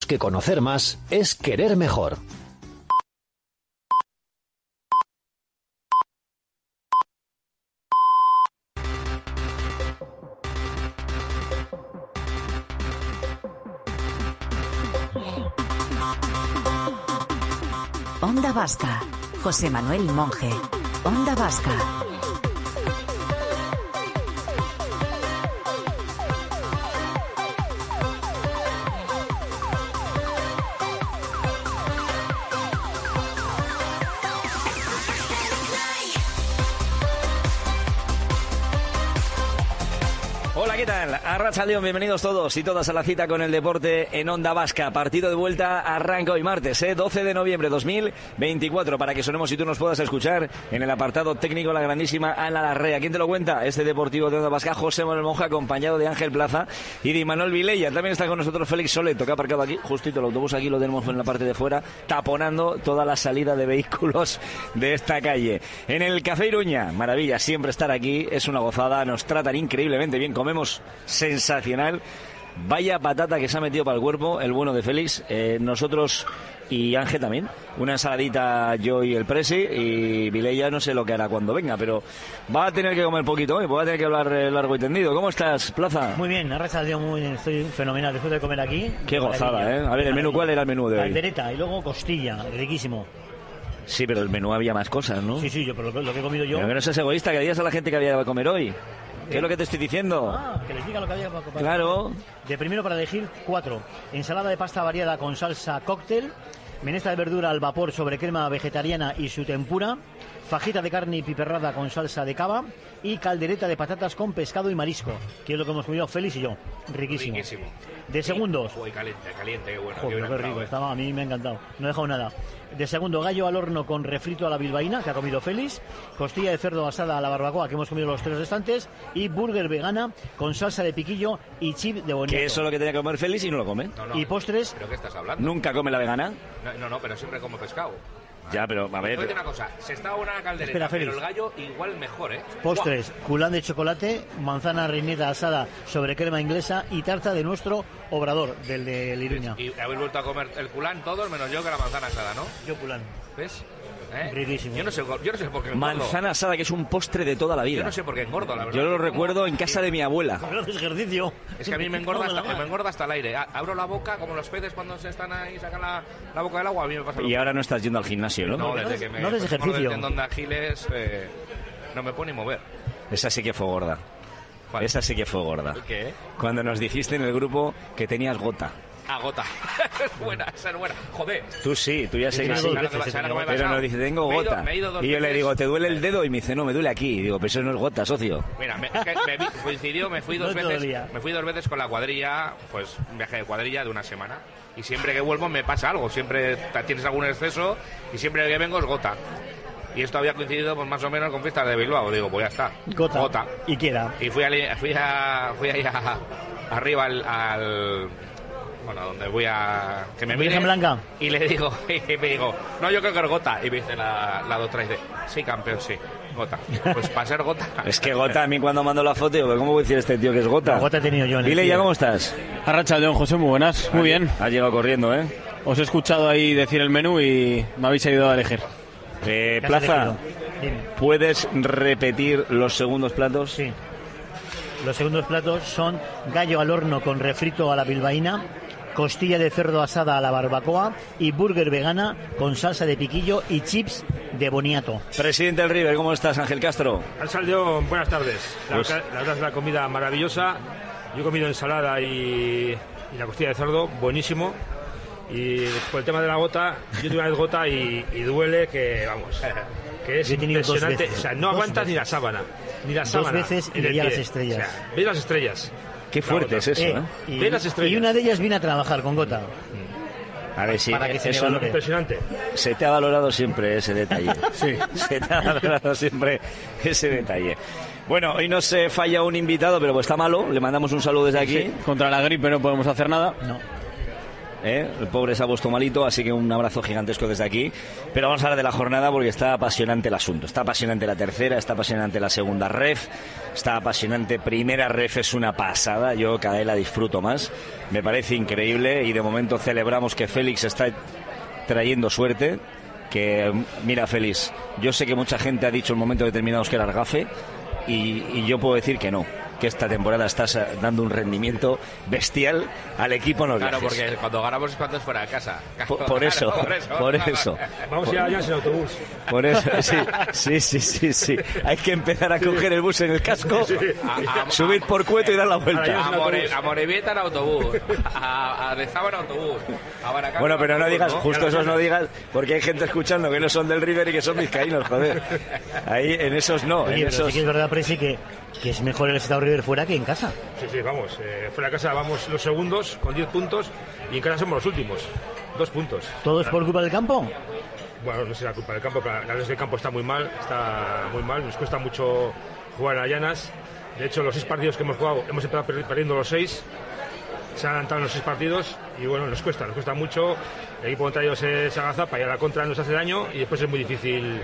Que conocer más es querer mejor. Onda Vasca. José Manuel Monge. Onda Vasca. Hola, ¿qué tal? Arratsaldeon, bienvenidos todos y todas a la cita con el deporte en Onda Vasca. Partido de vuelta arranca hoy martes, 12 de noviembre 2024, para que sonemos y tú nos puedas escuchar en el apartado técnico la grandísima Ana Larrea. ¿Quién te lo cuenta? Este deportivo de Onda Vasca, José Manuel Monge, acompañado de Ángel Plaza y de Imanol Vilella. También está con nosotros Félix Soleto, que ha aparcado aquí, justito el autobús, aquí lo tenemos en la parte de fuera, taponando toda la salida de vehículos de esta calle. En el Café Iruña, maravilla siempre estar aquí, es una gozada, nos tratan increíblemente bien, comemos sensacional. Vaya patata que se ha metido para el cuerpo el bueno de Félix. Nosotros y Ángel también. Una ensaladita yo y el Presi, y Vilella no sé lo que hará cuando venga, pero va a tener que comer poquito hoy, va a tener que hablar largo y tendido. ¿Cómo estás, Plaza? Muy bien, arrasado muy bien, estoy fenomenal después de comer aquí. Qué gozada, ¿eh? A ver, el menú, ¿cuál era el menú de hoy? Caldereta y luego costilla, riquísimo. Sí, pero el menú había más cosas, ¿no? Sí, yo, pero lo que he comido yo... Pero que no seas egoísta, que digas a la gente que había que comer hoy. ¿Qué es lo que te estoy diciendo? Que les diga lo que había para comer. Claro. De primero para elegir 4. Ensalada de pasta variada con salsa cóctel, menestra de verdura al vapor sobre crema vegetariana y su tempura, fajita de carne y piperrada con salsa de cava y caldereta de patatas con pescado y marisco, que es lo que hemos comido Félix y yo. Riquísimo. De segundos... Uy, caliente, bueno. Joder, qué rico, estaba, a mí me ha encantado. No he dejado nada. De segundo, gallo al horno con refrito a la bilbaína, que ha comido Félix, costilla de cerdo asada a la barbacoa, que hemos comido los 3 restantes, y burger vegana con salsa de piquillo y chip de boniato. Que eso es lo que tenía que comer Félix y no lo come. No, y postres... ¿Pero qué estás hablando? ¿Nunca come la vegana? No, pero siempre como pescado. Ya, pero a ver... Oye, una cosa, se está una caldereta, Espera, pero el gallo igual mejor, ¿eh? Postres, culán de chocolate, manzana reineta asada sobre crema inglesa y tarta de nuestro obrador, del de Iruña. Y habéis vuelto a comer el culán todos, menos yo, que la manzana asada, ¿no? Yo culán. ¿Ves? Riquísimo. Yo no sé por qué engordo. Manzana asada, que es un postre de toda la vida. Yo no sé por qué engordo, la verdad. Yo lo recuerdo en casa de mi abuela. Porque no haces ejercicio. Es que a mí me engorda hasta el aire. Abro la boca, como los peces cuando se están ahí, sacan la boca del agua, a mí me pasa lo Y ahora no estás yendo al gimnasio, ¿no? No, desde que me no haces ejercicio. del tendón de Aquiles, no me puedo ni mover. Esa sí que fue gorda. ¿Cuál? Esa sí que fue gorda. ¿Qué? Cuando nos dijiste en el grupo que tenías gota. Gota. Esa es buena. Joder. Tú sí, tú ya sé que Sí, sí. pero nos dice, tengo gota. Me he ido 2 y yo le veces. digo, ¿te duele el dedo? Y me dice, no, me duele aquí. Y digo, pero eso no es gota, socio. Mira, coincidió, me fui 2 No te veces. dolía. Me fui 2 veces con la cuadrilla, pues un viaje de cuadrilla de una semana. Y siempre que vuelvo me pasa algo. Siempre tienes algún exceso y siempre que vengo es gota. Y esto había coincidido pues más o menos con fiestas de Bilbao. Digo, pues ya está. Gota. Y queda. Y fui ahí arriba al bueno, donde voy a... que me Virgen Blanca. Y me digo, no, yo creo que es gota. Y me dice la doctora, dice, sí, campeón, sí, gota. Pues para ser gota... Es que gota, a mí cuando mando la foto, digo, ¿cómo voy a decir este tío que es gota? La gota he tenido yo en el Dile ya, tío. ¿cómo estás? Arratsaldeon, José, muy buenas, muy bien. Has llegado corriendo, ¿eh? Os he escuchado ahí decir el menú y me habéis ayudado a elegir. ¿Qué has Plaza, elegido? Dime. ¿puedes repetir los segundos platos? Sí. Los segundos platos son gallo al horno con refrito a la bilbaína, costilla de cerdo asada a la barbacoa y burger vegana con salsa de piquillo y chips de boniato. Presidente del River, ¿cómo estás, Ángel Castro? Arratsaldeon, buenas tardes. La Pues- verdad es la comida maravillosa. Yo he comido ensalada y la costilla de cerdo, buenísimo. Y por el tema de la gota, yo tuve una vez gota y duele que, vamos, que es Yo he tenido 2 impresionante. veces. O sea, no 2 aguantas veces. ni la sábana. Ni la 2 sábana. veces y en el veía pie. las estrellas. O sea, ves las estrellas. Qué fuerte es eso, ¿eh? Ve las estrellas. Y una de ellas vine a trabajar con gota. A ver si Para que se eso le valore. Impresionante. se te ha valorado siempre ese detalle. Sí, se te ha valorado siempre ese detalle. Bueno, hoy nos falla un invitado, pero pues está malo. Le mandamos un saludo desde aquí. Contra la gripe no podemos hacer nada. No. El pobre se ha puesto malito, así que un abrazo gigantesco desde aquí. Pero vamos a hablar de la jornada porque está apasionante el asunto. Está apasionante la tercera, está apasionante la segunda ref, está apasionante primera ref, es una pasada. Yo cada vez la disfruto más. Me parece increíble y de momento celebramos que Félix está trayendo suerte. Que mira, Félix, yo sé que mucha gente ha dicho en momentos determinados que era gafe y yo puedo decir que no. Que esta temporada estás dando un rendimiento bestial al equipo. Claro, porque cuando ganamos es cuando es fuera de casa. Por eso. Vamos a ir allá en autobús. Por eso, sí. Hay que empezar a coger el bus en el casco, subir por Cueto y dar la vuelta. A Morevieta en autobús, a Dezaba en autobús, a Baracaldo. Bueno, pero no digas, justo esos no digas, porque hay gente escuchando que no son del River y que son vizcaínos, joder. Ahí, en esos no. Oye, en esos... sí que es verdad, Presi, que es mejor el Estado River fuera que en casa. Sí, vamos. Fuera de casa vamos los segundos con 10 puntos y en casa somos los últimos. 2 puntos. ¿Todo es por culpa del campo? Bueno, no sé la culpa del campo, pero la verdad es que el campo está muy mal. Nos cuesta mucho jugar en las llanas. De hecho, los 6 partidos que hemos jugado, hemos empezado perdiendo los 6. Se han adelantado en los 6 partidos y bueno, nos cuesta mucho. El equipo contrario se agazapa y a la contra nos hace daño y después es muy difícil.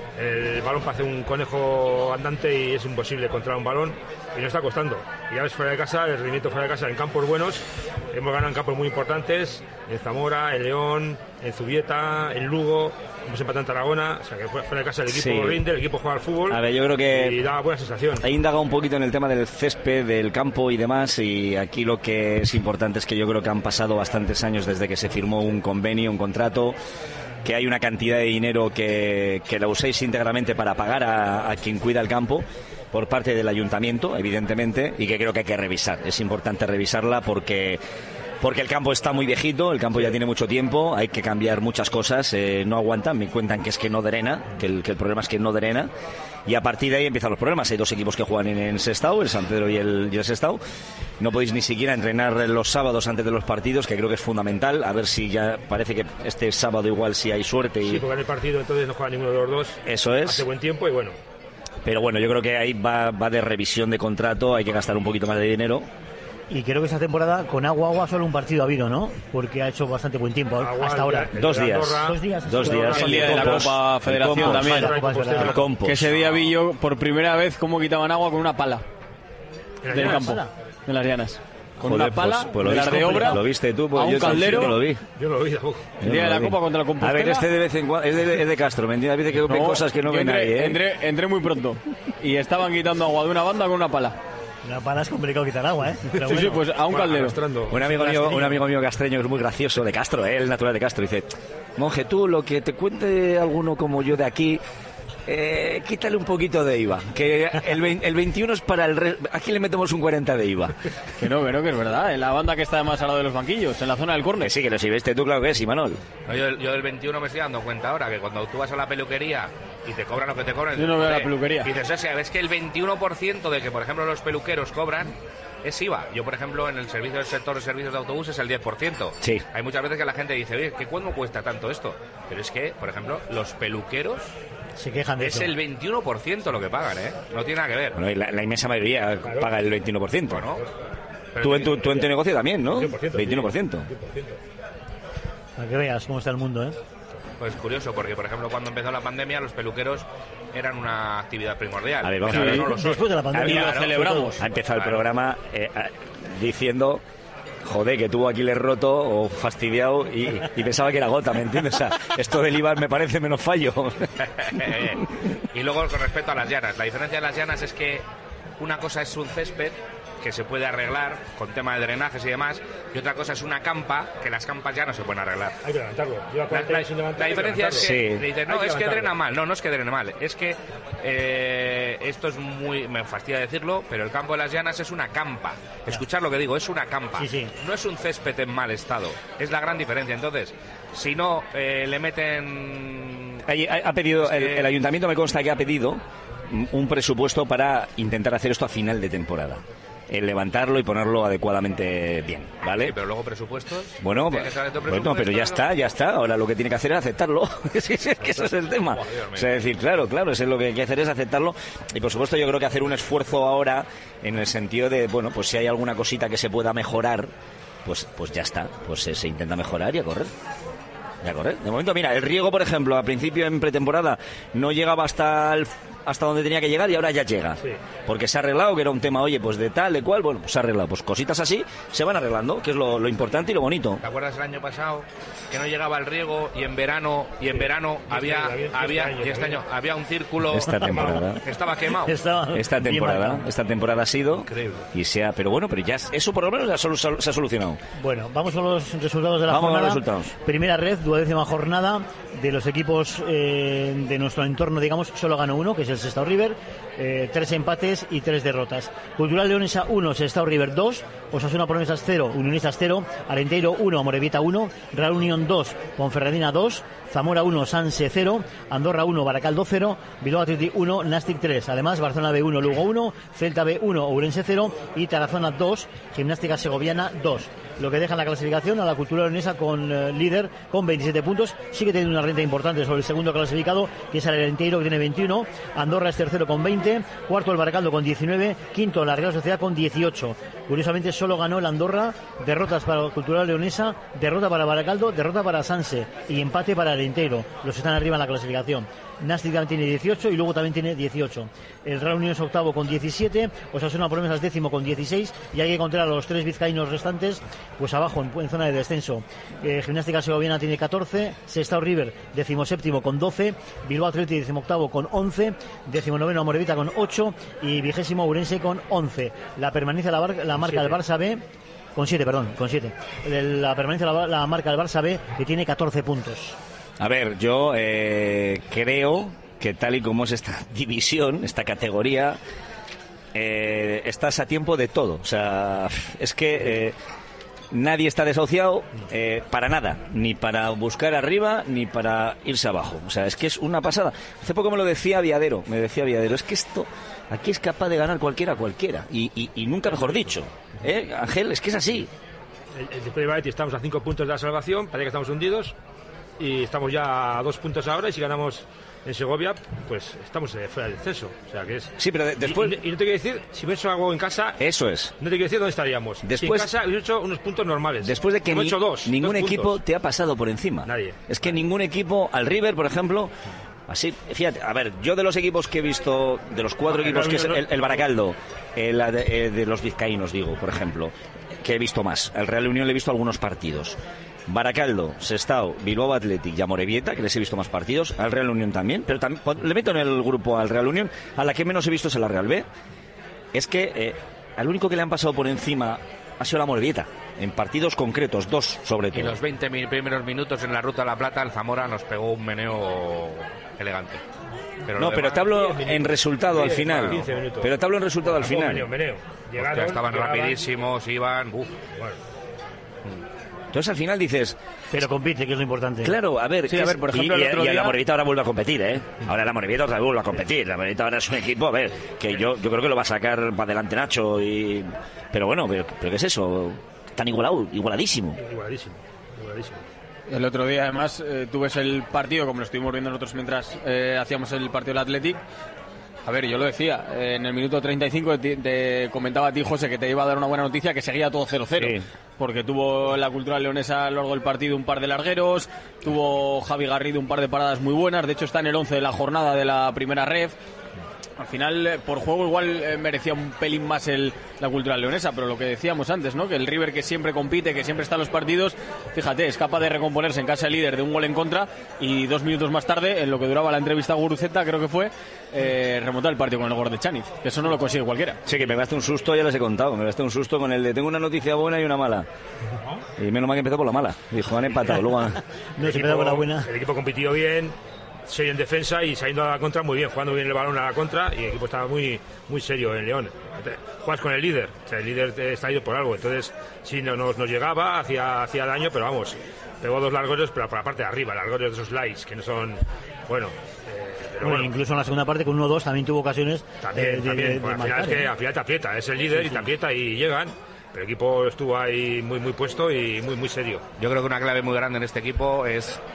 El balón parece un conejo andante y es imposible controlar un balón y nos está costando. Y ya ves, fuera de casa, el rendimiento fuera de casa en campos buenos, hemos ganado en campos muy importantes, en Zamora, en León, en Zubieta, en Lugo, hemos empatado en Tarragona, o sea que fuera de casa el equipo rinde, el equipo juega al fútbol. A ver, yo creo que y da buena sensación. He indagado un poquito en el tema del césped, del campo y demás, y aquí lo que es importante es que yo creo que han pasado bastantes años desde que se firmó un convenio, un contrato, que hay una cantidad de dinero que la uséis íntegramente para pagar a quien cuida el campo por parte del ayuntamiento, evidentemente, y que creo que hay que revisar. Es importante revisarla porque el campo está muy viejito, el campo ya tiene mucho tiempo, hay que cambiar muchas cosas, no aguantan, me cuentan que es que no drena, que el problema es que no drena, y a partir de ahí empiezan los problemas. Hay 2 equipos que juegan en Sestao, el San Pedro y el Sestao. No podéis ni siquiera entrenar los sábados antes de los partidos, que creo que es fundamental. A ver si ya parece que este sábado igual si hay suerte. Sí, porque en el partido entonces no juega ninguno de los dos. Eso es. Hace buen tiempo y bueno. Pero bueno, yo creo que ahí va de revisión de contrato, hay que gastar un poquito más de dinero. Y creo que esta temporada con agua solo un partido ha habido, ¿no? Porque ha hecho bastante buen tiempo hasta ahora. 2 días. 2 días. 2 días. El día de la Copa Federación también. Que ese día vi yo por primera vez cómo quitaban agua con una pala del campo, de las llanas. Con una pala pues de las de obra. Lo viste tú, pues a un caldero. Yo lo vi. Yo lo vi. El día de la Copa contra la Compostela. A ver, este de vez en cuando es de Castro, ¿me entiendes? Dice que ve cosas que no ve nadie, ¿eh? Entré muy pronto y estaban quitando agua de una banda con una pala. Una pala es complicado quitar agua, ¿eh? Pero sí, pues a un caldero. Un amigo mío castreño que es muy gracioso, de Castro, el natural de Castro, dice: monje, tú lo que te cuente alguno como yo de aquí, quítale un poquito de IVA, que el 21 es para el aquí le metemos un 40 de IVA. Que no, que es verdad, en la banda que está más al lado de los banquillos, en la zona del córner. Sí, que lo si viste tú, claro que sí, Manol. No, yo del 21 me estoy dando cuenta ahora que cuando tú vas a la peluquería y te cobran lo que te cobran, yo no veo la peluquería. Y dices, es que el 21% de que, por ejemplo, los peluqueros cobran es IVA. Yo, por ejemplo, en el servicio del sector de servicios de autobús es el 10%. Sí. Hay muchas veces que la gente dice, oye, ¿cuándo cuesta tanto esto? Pero es que, por ejemplo, los peluqueros se quejan de es eso. El 21% lo que pagan, ¿eh? No tiene nada que ver. Bueno, y la inmensa mayoría paga el 21%. Bueno, tú en tu negocio también, ¿no? 21%. Para que veas cómo está el mundo, ¿eh? Pues curioso, porque por ejemplo cuando empezó la pandemia los peluqueros eran una actividad primordial. A ver, vamos a ver. No lo son. Después de la pandemia lo celebramos. Ha empezado el programa diciendo, joder, que tuvo Aquiles roto o fastidiado y pensaba que era gota, ¿me entiendes? O sea, esto del IVA me parece menos fallo. Y luego con respecto a las llanas, la diferencia de las llanas es que una cosa es un césped que se puede arreglar con tema de drenajes y demás, y otra cosa es una campa, que las campas ya no se pueden arreglar. Hay que levantarlo. La diferencia es que dicen, no, es que drena mal. No es que drene mal. Es que esto es muy... Me fastidia decirlo, pero el campo de las llanas es una campa. Escuchad lo que digo, es una campa. Sí. No es un césped en mal estado. Es la gran diferencia. Entonces, si no le meten... Ha pedido, el ayuntamiento me consta que ha pedido un presupuesto para intentar hacer esto a final de temporada. El levantarlo y ponerlo adecuadamente bien, ¿vale? Sí, pero luego presupuestos... Bueno, pero ya está. Ahora lo que tiene que hacer es aceptarlo. Es que eso es el tema. O sea, decir, claro, eso es lo que hay que hacer es aceptarlo. Y por supuesto yo creo que hacer un esfuerzo ahora en el sentido de, bueno, pues si hay alguna cosita que se pueda mejorar, pues ya está, pues se intenta mejorar y a correr. De momento, mira, el Riego, por ejemplo, al principio en pretemporada no llegaba hasta donde tenía que llegar y ahora ya llega. Sí. Porque se ha arreglado, que era un tema, oye, pues de tal, de cual, bueno, pues se ha arreglado. Pues cositas así se van arreglando, que es lo importante y lo bonito. ¿Te acuerdas el año pasado que no llegaba el Riego y en verano había un círculo? Esta temporada estaba quemado. Esta temporada ha sido increíble. Pero ya eso por lo menos ya se ha solucionado. Bueno, vamos a los resultados de la jornada. A los resultados. Primera red, 12ª jornada. De los equipos de nuestro entorno, digamos, solo ganó uno, que es el Sestao River, 3 empates y 3 derrotas. Cultural Leonesa 1, Sestao River 2, Osasuna Promesas 0, Unionistas 0, Arenteiro 1, Amorebieta 1, Real Unión 2, Ponferradina 2, Zamora 1, Sanse 0, Andorra 1, Baracaldo 0, Bilbao Athletic 1, Nastic 3. Además, Barcelona B 1, Lugo 1, Celta B 1, Ourense 0 y Tarazona 2, Gimnástica Segoviana 2. Lo que deja en la clasificación a la Cultural Leonesa con líder con 27 puntos. Sigue teniendo una renta importante sobre el segundo clasificado, que es el Arenteiro, que tiene 21. Andorra es tercero con 20. Cuarto el Baracaldo con 19. Quinto la Real Sociedad con 18. Curiosamente solo ganó el Andorra. Derrotas para la Cultural Leonesa, derrota para Baracaldo, derrota para Sanse y empate para Arenteiro. Los que están arriba en la clasificación. Nastic también tiene 18 y luego también tiene 18. El Real Unión es octavo con 17, Osasuna Promesas décimo con 16 y hay que encontrar a los 3 vizcaínos restantes pues abajo en zona de descenso. Gimnástica Segoviana tiene 14, Sestao River 17º con 12, Bilbao Athletic 18º con 11, 19º Amorebieta con 8 y 20º Ourense con 11. La permanencia la marca el Barça B con 7. La permanencia la marca el Barça B, que tiene 14 puntos. A ver, yo creo que tal y como es esta división, esta categoría, estás a tiempo de todo. O sea, es que nadie está desahuciado para nada, ni para buscar arriba, ni para irse abajo. O sea, es que es una pasada. Hace poco me decía Viadero, es que esto aquí es capaz de ganar cualquiera, y nunca mejor dicho. Ángel, es que es así. Después de Baeti estamos a 5 puntos de la salvación, parece que estamos hundidos. Y estamos ya a 2 puntos ahora, y si ganamos en Segovia, pues estamos fuera del descenso. O sea que es. Sí, pero después. Y no te quiero decir, si hubiera hecho algo en casa. Eso es. No te quiero decir dónde estaríamos. Después, si en casa hubiera hecho unos puntos normales. Después de que ningún equipo te ha pasado por encima. Nadie. Es que ningún equipo, al River, por ejemplo. Así, fíjate, a ver, yo de los equipos que he visto, de los 4 equipos que es el Baracaldo, de los vizcaínos, digo, por ejemplo, que he visto más. El Real Unión le he visto algunos partidos. Baracaldo, Sestao, Bilbao Athletic y Amorebieta, que les he visto más partidos, al Real Unión también, pero también le meto en el grupo al Real Unión. A la que menos he visto es a la Real B. Es que al único que le han pasado por encima ha sido la Amorebieta, en partidos concretos, 2 sobre todo. Y los 20 primeros minutos en la Ruta a la Plata, el Zamora nos pegó un meneo elegante. Pero te hablo en resultado al final. Pero te hablo en resultado al final. Hostia, estaban rapidísimos, iban. Bueno. Entonces al final dices... Pero compite, que es lo importante. Claro, a ver, por ejemplo, y la Amorebieta ahora vuelve a competir, ¿eh? Ahora la Amorebieta otra vez vuelve a competir. La Amorebieta ahora es un equipo, a ver, que yo creo que lo va a sacar para adelante Nacho y... Pero bueno, pero ¿qué es eso? Tan igualadísimo. Igualadísimo. El otro día, además, tú ves el partido, como lo estuvimos viendo nosotros mientras hacíamos el partido del Athletic. A ver, yo lo decía, en el minuto 35 te comentaba a ti, José, que te iba a dar una buena noticia, que seguía todo 0-0. Sí. Porque tuvo la Cultural Leonesa a lo largo del partido un par de largueros, tuvo Javi Garrido un par de paradas muy buenas, de hecho está en el 11 de la jornada de la primera ref. Al final, por juego igual merecía un pelín más la Cultural Leonesa, pero lo que decíamos antes, ¿no? Que el River, que siempre compite, que siempre está en los partidos, fíjate, es capaz de recomponerse en casa líder de un gol en contra y 2 minutos más tarde, en lo que duraba la entrevista a Guruceta, creo que fue, remontar el partido con el gol de Chaniz, que eso no lo consigue cualquiera. Sí, que me gasté un susto, ya les he contado, me gasté un susto con el de tengo una noticia buena y una mala. Y menos mal que empezó por la mala. Dijo, han empatado, luego no se empezó por la buena. El equipo compitió bien, serio en defensa y saliendo a la contra muy bien, jugando bien el balón a la contra, y el equipo estaba muy serio en León. Juegas con el líder, o sea, el líder está ido por algo, entonces sí nos llegaba, hacía daño, pero vamos, pegó 2 largos, pero por la parte de arriba, largos de esos likes que no son, bueno. Pero bueno, incluso en la segunda parte con 1-2 también tuvo ocasiones también. Bueno, al final te aprieta, es el líder, y te aprieta y llegan. Pero el equipo estuvo ahí muy puesto y muy serio. Yo creo que una clave muy grande en este equipo es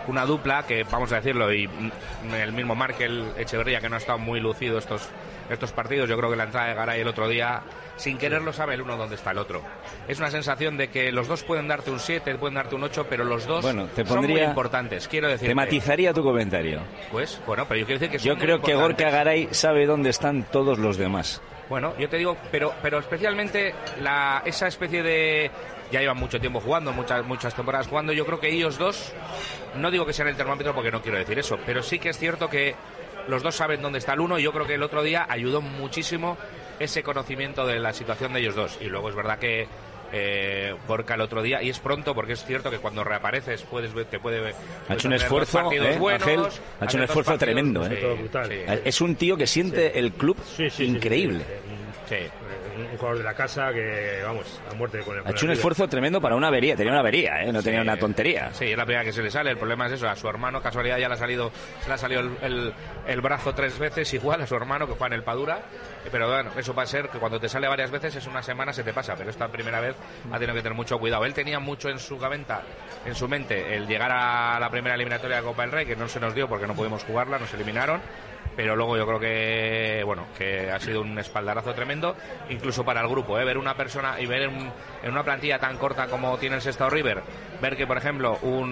una dupla que, vamos a decirlo, y el mismo Markel Echeverría, que no ha estado muy lucido estos partidos. Yo creo que la entrada de Garay el otro día, sin quererlo, sabe el uno dónde está el otro. Es una sensación de que los dos pueden darte un 7, pueden darte un 8, pero los dos son muy importantes. Quiero decir, te matizaría tu comentario. Pues, bueno, pero yo quiero decir que yo creo que Gorka Garay sabe dónde están todos los demás. Bueno, yo te digo, pero especialmente esa especie de... Ya llevan mucho tiempo jugando, muchas temporadas jugando. Yo creo que ellos dos, no digo que sean el termómetro porque no quiero decir eso, pero sí que es cierto que los dos saben dónde está el uno, y yo creo que el otro día ayudó muchísimo ese conocimiento de la situación de ellos dos. Y luego es verdad que Gorka el otro día, y es pronto porque es cierto que cuando reapareces te puede ha hecho un esfuerzo, Ángel, ha hecho un esfuerzo tremendo, es un tío que siente el club increíble. Sí. Un jugador de la casa que, vamos, a muerte con el... Ha hecho un esfuerzo tremendo para una avería. Tenía una avería, no tenía una tontería. Sí, es la primera que se le sale. El problema es eso. A su hermano, casualidad, ya le ha salido el brazo 3 veces igual a su hermano, que juega en el Padura. Pero bueno, eso va a ser que cuando te sale varias veces, es una semana, se te pasa. Pero esta primera vez ha tenido que tener mucho cuidado. Él tenía mucho en su mente el llegar a la primera eliminatoria de Copa del Rey, que no se nos dio porque no pudimos jugarla, nos eliminaron. Pero luego yo creo que ha sido un espaldarazo tremendo, incluso para el grupo, ver una persona y ver en una plantilla tan corta como tiene el Sestao River, ver que, por ejemplo,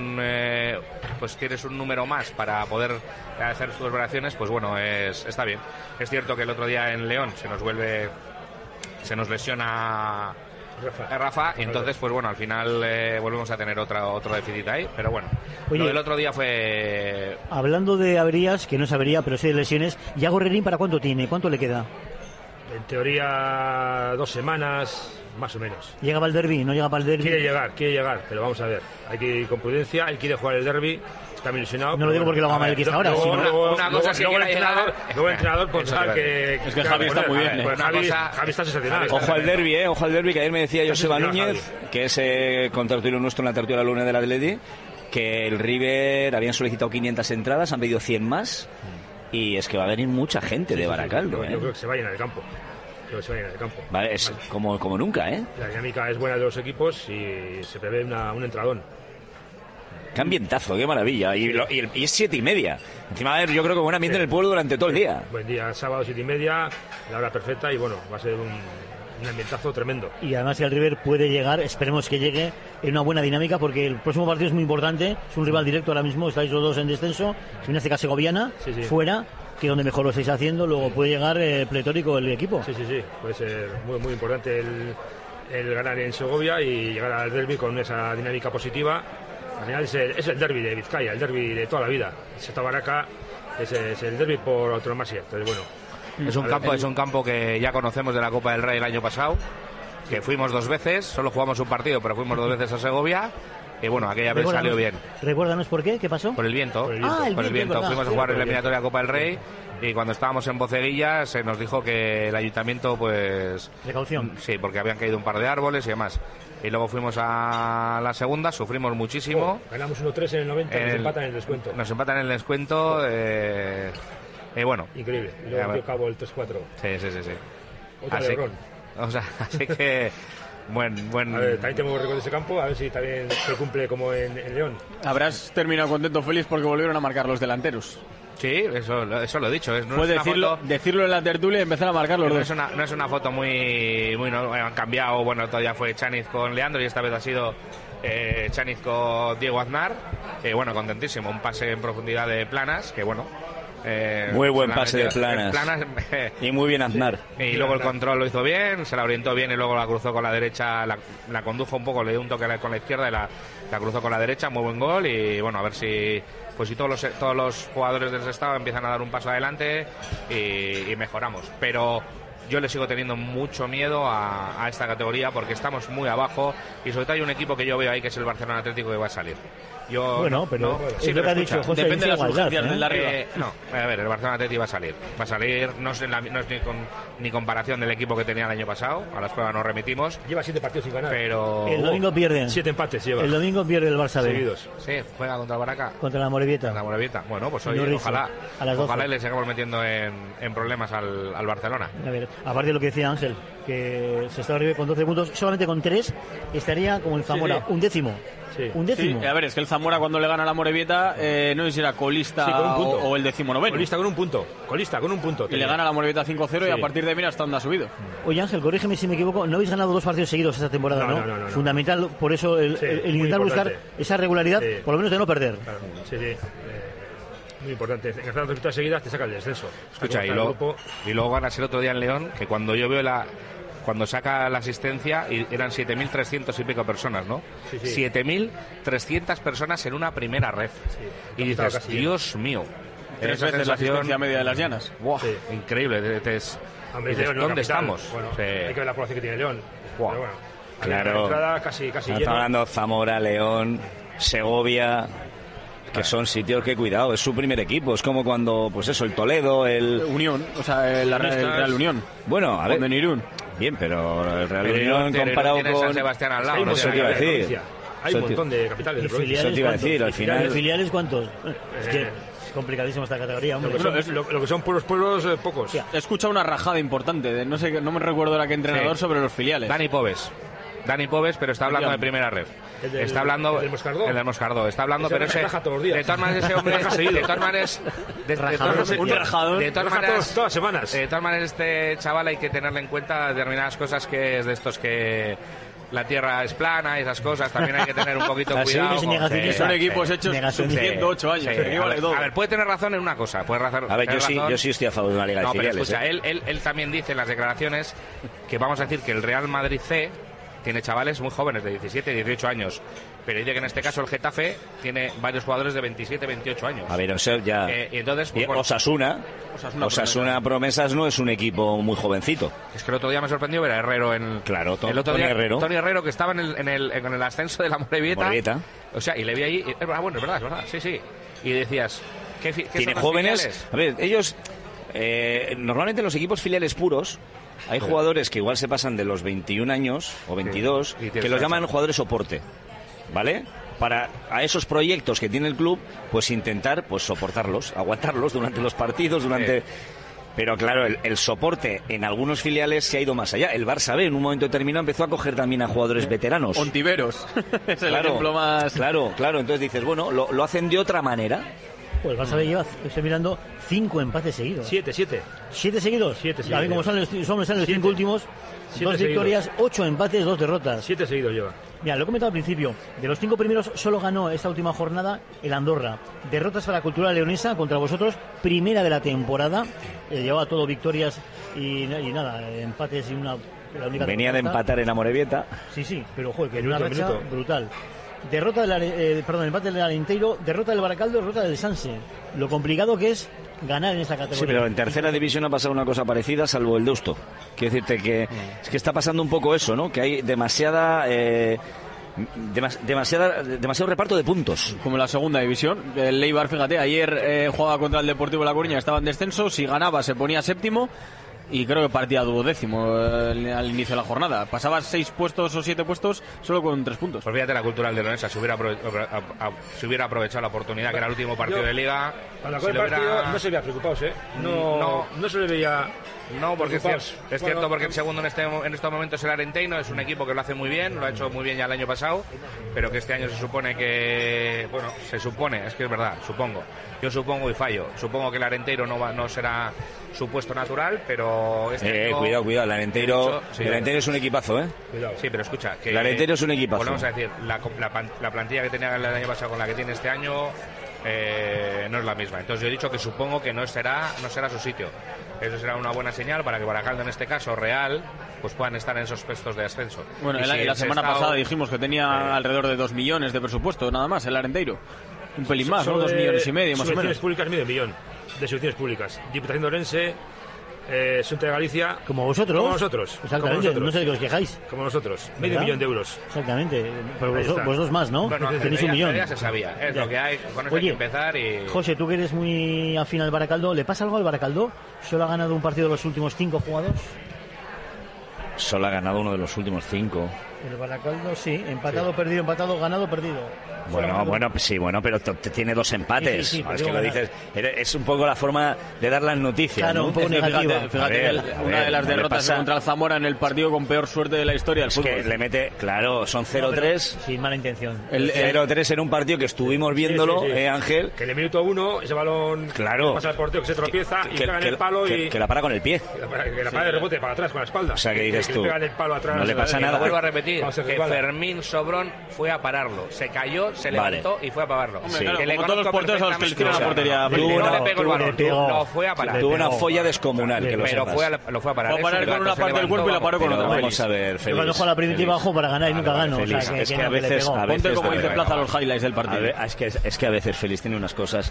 pues tienes un número más para poder hacer sus operaciones, pues bueno, está bien. Es cierto que el otro día en León se nos lesiona Rafa, y entonces pues bueno, al final volvemos a tener otro déficit ahí, pero bueno. Oye, lo del otro día fue... Hablando de averías, que no es avería, pero sí de lesiones, ¿Yago Herrerín para cuánto tiene? ¿Cuánto le queda? En teoría 2 semanas, más o menos. ¿Llega para el derbi? ¿No llega para el derbi? Quiere llegar, pero vamos a ver. Hay que ir con prudencia, él quiere jugar el derbi. Está muy ilusionado. No lo digo porque lo haga mal el ahora. Luego el entrenador pensaba que... Es que Javi está muy bien. Javi está sensacional. Ojo al derbi, que ayer me decía Joseba Núñez, que es contraturio nuestro en la tertulia lunes del Atleti, que el River habían solicitado 500 entradas, han pedido 100 más, y es que va a venir mucha gente de Baracaldo. Yo creo que se vayan al campo. Vale, es como nunca, La dinámica es buena de los equipos y se prevé un entradón. Qué ambientazo, qué maravilla. Y es 7:30. Encima, yo creo que buen ambiente en el pueblo durante todo el día. Buen día, sábado 7:30, la hora perfecta, y bueno, va a ser un ambientazo tremendo. Y además el River puede llegar, esperemos que llegue en una buena dinámica, porque el próximo partido es muy importante. Es un rival directo ahora mismo, estáis los dos en descenso. Gimnástica Segoviana, fuera, que es donde mejor lo estáis haciendo. Luego puede llegar pletórico el equipo. Sí, puede ser muy, muy importante el ganar en Segovia y llegar al derbi con esa dinámica positiva. Al final es el derbi de Vizcaya, el derbi de toda la vida. Sestao Baraca es el derbi por autonomasia. Entonces, bueno, es un campo que ya conocemos de la Copa del Rey el año pasado, que fuimos 2 veces, solo jugamos un partido, pero fuimos 2 veces a Segovia. Y bueno, aquella vez salió bien. Recuérdanos por qué, ¿qué pasó? Por el viento. Por el viento. Fuimos a jugar en la eliminatoria Copa del Rey, y cuando estábamos en Boceguilla se nos dijo que el ayuntamiento, pues... Precaución. Sí, porque habían caído un par de árboles y demás. Y luego fuimos a la segunda, sufrimos muchísimo. Ganamos 1-3 en el 90 y nos empatan en el descuento. Nos empatan en el descuento. Bueno. Increíble. Y luego dio cabo el 3-4. Sí. Así que... Buen. A ver, también tengo récord de ese campo, a ver si también se cumple como en León. Habrás terminado contento, feliz, porque volvieron a marcar los delanteros. Sí, eso lo he dicho. Fue decirlo en la tertulia y empezar a marcar los dos. No es una foto muy han cambiado. Bueno, todavía fue Chaniz con Leandro y esta vez ha sido Chaniz con Diego Aznar. Bueno, contentísimo. Un pase en profundidad de Planas, que bueno... muy buen pase de Planas. Y muy bien Aznar. Y luego el control lo hizo bien, se la orientó bien y luego la cruzó con la derecha, la condujo un poco, le dio un toque con la izquierda y la cruzó con la derecha. Muy buen gol. Y bueno, a ver si todos los jugadores del Sestao empiezan a dar un paso adelante y mejoramos. Pero yo le sigo teniendo mucho miedo a esta categoría porque estamos muy abajo, y sobre todo hay un equipo que yo veo ahí que es el Barcelona Atlético, que va a salir. Es lo que ha dicho José, depende de las urgencias del de arriba. A ver, el Barcelona Atlético va a salir, no es ni comparación del equipo que tenía el año pasado, a las pruebas nos remitimos. Lleva 7 partidos sin ganar, pero el domingo pierden 7 empates lleva. El domingo pierde el Barça seguidos. Sí, juega contra el Baraca, contra la Morevieta. Bueno, pues hoy ojalá le sigamos metiendo en problemas al Barcelona. A ver, Aparte de lo que decía Ángel, que se está arriba con 12 puntos, solamente con 3 estaría como el Zamora, un décimo. Sí. Un décimo. Sí, a ver, es que el Zamora cuando le gana a la Morevieta, no sé si era colista con un punto. o el 19º. Colista con un punto. Y le gana a la Morevieta 5-0 y a partir de mira hasta donde ha subido. Oye Ángel, corrígeme si me equivoco, no habéis ganado 2 partidos seguidos esta temporada, ¿no? Fundamental, por eso el intentar buscar esa regularidad, por lo menos de no perder. Claro. Sí. Muy importante. En las 2 victorias seguidas te saca el descenso. Escucha, y luego ganas el otro día en León, que cuando yo veo cuando saca la asistencia, y eran 7.300 y pico personas, ¿no? Sí. 7.300 personas en una primera ref. Y dices, casi, Dios mío. 3 veces la asistencia media de las Llanas. ¡Buah! Increíble. Hombre, Dices, León, ¿dónde capital. estamos? Bueno, Sí. hay que ver la población que tiene León. Buah. Pero bueno, Claro. la entrada casi Estamos lleno. hablando Zamora, León, Segovia, que son sitios que, cuidado, es su primer equipo. Es como cuando, pues eso, el Toledo, el... Unión, o sea, el Real Unión. Bueno, a ver... Con Irún. Bien, pero el Real Pero Unión tiene comparado San con... Sebastián al lado. Hay no Eso tiene te iba a nada que ver. decir. Hay un montón de capitales de provincia. Eso te iba a decir, al final... ¿Y filiales cuántos? Es que es complicadísima esta categoría, hombre. Lo que son puros, pocos. He escuchado una rajada importante, no me recuerdo la que entrenador, sobre los filiales. Dani Pobes, pero está hablando de primera ref. Está hablando... ¿El del Moscardó? El del Moscardó. Está hablando, Ese pero ese... raja todos los días. De todas maneras, ese hombre... De todas maneras... Un rajador. De todas Raja maneras... todas las semanas. De todas maneras, este chaval hay que tenerle en cuenta determinadas cosas, que es de estos que la tierra es plana y esas cosas. También hay que tener un poquito ¿Ah, sí? cuidado. Ese negacionista. Son equipos hechos Negacionista. 108 años. Sí, que vale todo. a ver, puede tener razón en una cosa. A ver, yo sí estoy a favor de una liga de No, pero filiales. escucha, él también dice en las declaraciones que vamos a decir que el Real Madrid C tiene chavales muy jóvenes, de 17, 18 años. Pero dice que en este caso el Getafe tiene varios jugadores de 27, 28 años. A ver, o sea, ya... Y entonces, pues, bueno, Osasuna Promesas no es un equipo muy jovencito. es que el otro día me sorprendió ver a Herrero en... Claro, el otro Tony día, Herrero. Tony Herrero, que estaba en el ascenso de la Morevieta. O sea, y le vi ahí... Es verdad, sí. Y decías... ¿qué Tiene son los jóvenes... filiales? A ver, ellos... normalmente en los equipos filiales puros hay jugadores que igual se pasan de los 21 años o 22, Sí, y que los llaman jugadores soporte, ¿vale? Para a esos proyectos que tiene el club, pues intentar pues soportarlos, aguantarlos durante los partidos, durante... Pero claro, el soporte en algunos filiales se ha ido más allá. El Barça B en un momento determinado empezó a coger también a jugadores veteranos. Ontiveros. Es el ejemplo más... Claro. Entonces dices, bueno, lo hacen de otra manera. Pues el Barça B lleva, estoy mirando, 5 empates seguidos. 7. 7 seguidos. 7 A ver cómo son los 5 últimos. 2 victorias, 8 empates, 2 derrotas. 7 seguidos lleva. Mira, lo he comentado al principio. De los 5 primeros solo ganó esta última jornada el Andorra. Derrotas para la Cultural Leonesa contra vosotros, primera de la temporada. Llevaba todo victorias y nada, empates y una... Venía de empatar en Amorebieta. Sí, pero joder, que en una último racha minuto. brutal. Derrota empate del Alenteiro, derrota del Baracaldo, derrota del Sanse. Lo complicado que es ganar en esta categoría. Sí, pero en tercera división ha pasado una cosa parecida, salvo el Deusto. Quiero decirte que es que está pasando un poco eso, ¿no? Que hay demasiado reparto de puntos. Como en la segunda división. El Eibar, fíjate, ayer jugaba contra el Deportivo de La Coruña, estaba en descenso. Si ganaba, se ponía séptimo. Y creo que partía duodécimo al inicio de la jornada. Pasaba 6 puestos o 7 puestos solo con 3 puntos. Pues fíjate, la Cultural de Leonesa, si hubiera aprovechado la oportunidad, que era el último partido de Liga. Cuando acabó el partido no se veía preocupados, ¿eh? No se le veía... No, porque preocupados. es cierto, porque el segundo en estos momentos es el Arenteiro, es un equipo que lo hace muy bien, lo ha hecho muy bien ya el año pasado, pero que este año se supone que... Bueno, es que es verdad, supongo. Yo supongo y fallo. Supongo que el Arenteiro no será su puesto natural, pero... Cuidado, el Arenteiro, sí, el Arenteiro es un equipazo, ¿eh? Cuidado. Sí, pero escucha, que el Arenteiro es un equipazo. Volvemos a decir, la plantilla que tenía el año pasado con la que tiene este año no es la misma. Entonces yo he dicho que supongo que no será su sitio. Eso será una buena señal para que Baracaldo, en este caso Real, pues puedan estar en esos puestos de ascenso. Bueno, Y si la el semana Sestao- pasada dijimos que tenía alrededor de 2 millones de presupuesto, nada más, el Arenteiro. Un pelín más, ¿no? Solo 2 de millones y medio, más o subvenciones menos. públicas, medio millón de subvenciones públicas. Diputación de Orense, Xunta de Galicia... Como vosotros. Exactamente. Como nosotros. No sé de qué os quejáis. Como nosotros. Medio ¿Verdad? millón de euros. Exactamente. Pero Ahí está. vosotros más, ¿no? Bueno, Tenéis ya- 1 millón. ya se sabía, es Ya. lo que hay, con eso hay Oye, que empezar y... José, tú que eres muy afín al Baracaldo, ¿le pasa algo al Baracaldo? ¿Solo ha ganado un partido de los últimos 5 jugados? Solo ha ganado uno de los últimos 5. El Baracaldo sí, empatado, perdido, empatado, ganado, perdido. Bueno, sí, pero tiene 2 empates. Sí, Es que lo dices, es un poco la forma de dar las noticias. Claro, ¿no? un poco negativa. Fíjate que una de las derrotas contra el Zamora en el partido con peor suerte de la historia del Es fútbol. que le mete, claro, son 0-3. Sin mala intención. El 0-3 en un partido que estuvimos viéndolo, Sí. Ángel. Que en el minuto 1, ese balón Claro. pasa al portero que se tropieza y pega en el palo que la para con el pie. que la para de rebote para atrás con la espalda. O sea, que dices le tú, pega en el palo atrás. no le pasa Y nada. lo vuelvo a repetir, Vamos a que resbala. Fermín Sobrón fue a pararlo. Se cayó, se levantó y fue a pararlo. Hombre, claro, Que le como todos los conozco porteros a los que les tiran la perfectamente. portería. No le pegó el balón, pegó. lo fue a parar. Tuvo una folla descomunal, que lo Pero sepas. lo fue a parar. Fue a parar Eso, con una se parte del levantó, cuerpo y la paró con Pero otra. vamos a ver, Yo Félix. cuando juego a la primitiva bajo para ganar y nunca gano. Félix, O sea, es que no, a le veces... pegó. Ponte como dice a ver, Plaza los highlights del partido. Es que a veces Félix tiene unas cosas.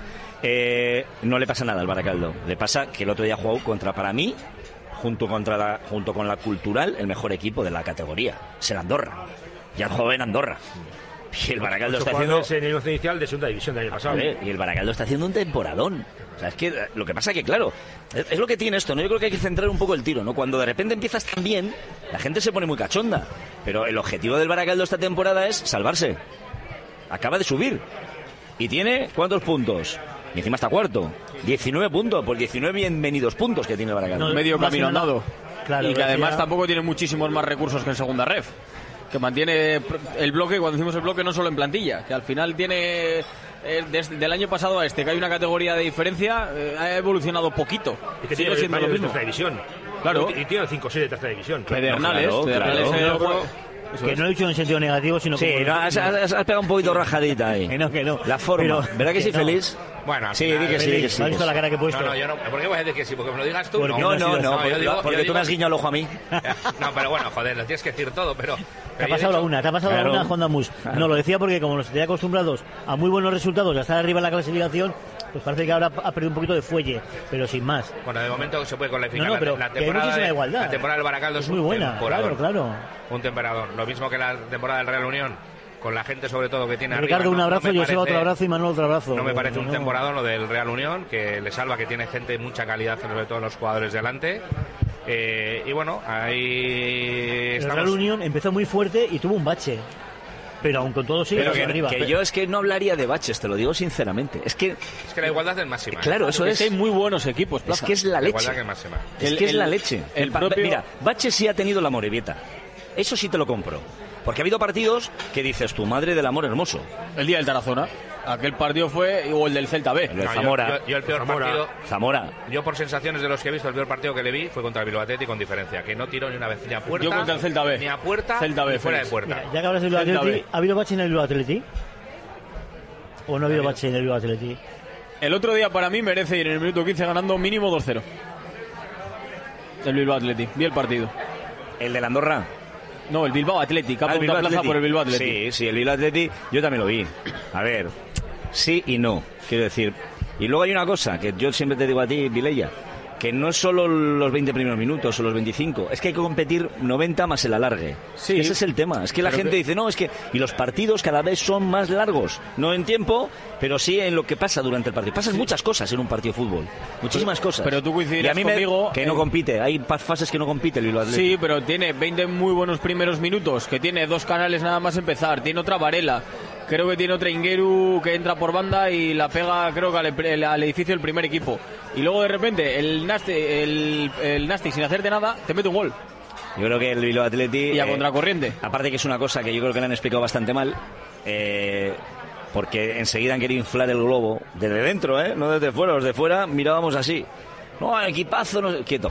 No le pasa nada al Baracaldo. Le pasa que el otro día jugó contra, para mí, junto con la Cultural, el mejor equipo de la categoría. Es el Andorra. Ya jugó en Andorra. Y el Baracaldo está haciendo... en el 11 inicial de segunda división del año pasado. Y el Baracaldo está haciendo un temporadón. O sea, es que lo que pasa que, claro, es lo que tiene esto, ¿no? Yo creo que hay que centrar un poco el tiro, ¿no? Cuando de repente empiezas tan bien, la gente se pone muy cachonda. Pero el objetivo del Baracaldo esta temporada es salvarse. Acaba de subir. ¿Y tiene cuántos puntos? Y encima está cuarto. 19 puntos, pues 19 bienvenidos puntos que tiene el Baracaldo. No, Medio más camino que nada- andado. Claro, y que además decía- tampoco tiene muchísimos más recursos que en segunda ref. Que mantiene el bloque, cuando decimos el bloque, no solo en plantilla, que al final tiene, desde el año pasado a este, que hay una categoría de diferencia, ha evolucionado poquito. Y que Sigue tiene siendo lo varios de mismo. tercera división. Claro. Y tiene 5 o 6 de tercera división. Pedernales, Claro, Pedernales, claro. Eso Que es. no lo he dicho en sentido negativo, sino Sí, como... no, has pegado un poquito rajadita ahí. Que no. La forma. Pero- ¿Verdad que sí, no. Félix? Bueno, al Sí, final, di que sí, di que sí. ¿Has visto la cara que he puesto? No, yo no. ¿Por qué voy a decir que sí? Porque me lo digas tú. Porque No, no, no, yo digo- porque yo tú me has digo- guiñado el ojo a mí. No, pero bueno, joder, lo tienes que decir todo, pero... Te ha pasado una, Claro. Juan Damus. No, lo decía porque como nos tenía acostumbrados a muy buenos resultados, a estar arriba en la clasificación, pues parece que ahora ha perdido un poquito de fuelle, pero sin más. Bueno, de momento se puede calificar No, pero la que hay temporada muchísima igualdad. La temporada del Baracaldo Es es muy un buena, temporador. claro. Un temporador. Lo mismo que la temporada del Real Unión, con la gente sobre todo que tiene Ricardo, arriba. un abrazo, me Joseba parece- otro abrazo y Manuel otro abrazo. No me parece un No. temporador lo del Real Unión, que le salva, que tiene gente de mucha calidad, sobre todo los jugadores delante. Y bueno, ahí El estamos. Real Unión empezó muy fuerte y tuvo un bache. Pero aun con todo sigue Pero hacia arriba. que yo es que no hablaría de baches, te lo digo sinceramente. Es que, Es que la igualdad es máxima. claro, eso Porque es. hay muy buenos equipos, Es Plaza. que es la La leche. igualdad que es máxima. Es El- que es el- la leche. el propio- Mira, Baches sí ha tenido la Morevieta. Eso sí te lo compro. Porque ha habido partidos que dices, tu madre del amor hermoso. El día del Tarazona. Aquel partido fue, o el del Celta B. El de No, Zamora. yo el peor Zamora. partido, Zamora. yo por sensaciones de los que he visto, el peor partido que le vi fue contra el Bilbao Athletic con diferencia, que no tiró ni una vez ni a puerta, Yo contra el Celta B. ni a puerta, Celta B, ni fuera Félix. de puerta. Mira, ya que hablas del Bilbao Celta Athletic, B. ¿ha habido bache en el Bilbao Athletic? ¿O no ha habido bache en el Bilbao Athletic? El otro día para mí merece ir en el minuto 15 ganando mínimo 2-0. El Bilbao Athletic. Vi el partido. El de la Andorra. No, el Bilbao Athletic. Ha Ah, el apuntado Bilbao Plaza Athletic. por el Bilbao Athletic. Sí, sí, el Bilbao Athletic yo también lo vi. A ver, sí y no, quiero decir. Y luego hay una cosa que yo siempre te digo a ti, Vilella, que no es solo los 20 primeros minutos o los 25, es que hay que competir 90 más el alargue. Sí. Ese es el tema. Es que la Pero gente que- dice, no, es que... Y los partidos cada vez son más largos. No en tiempo, pero sí en lo que pasa durante el partido. Pasan muchas cosas en un partido de fútbol. Muchísimas cosas. pero tú coincidirás y a mí conmigo que no en- compite. Hay fases que no compite el Bilbao Athletic. Sí, pero tiene 20 muy buenos primeros minutos, que tiene 2 canales nada más empezar, tiene otra Varela, creo que tiene otra Ingeru que entra por banda y la pega creo que al edificio del primer equipo. Y luego de repente el Nasti sin hacerte nada te mete un gol Yo creo que el Bilbao Athletic... y a contracorriente. Aparte que es una cosa que yo creo que le han explicado bastante mal, porque enseguida han querido inflar el globo desde dentro, no desde fuera. Los de fuera mirábamos así. No, equipazo, no sé. Quieto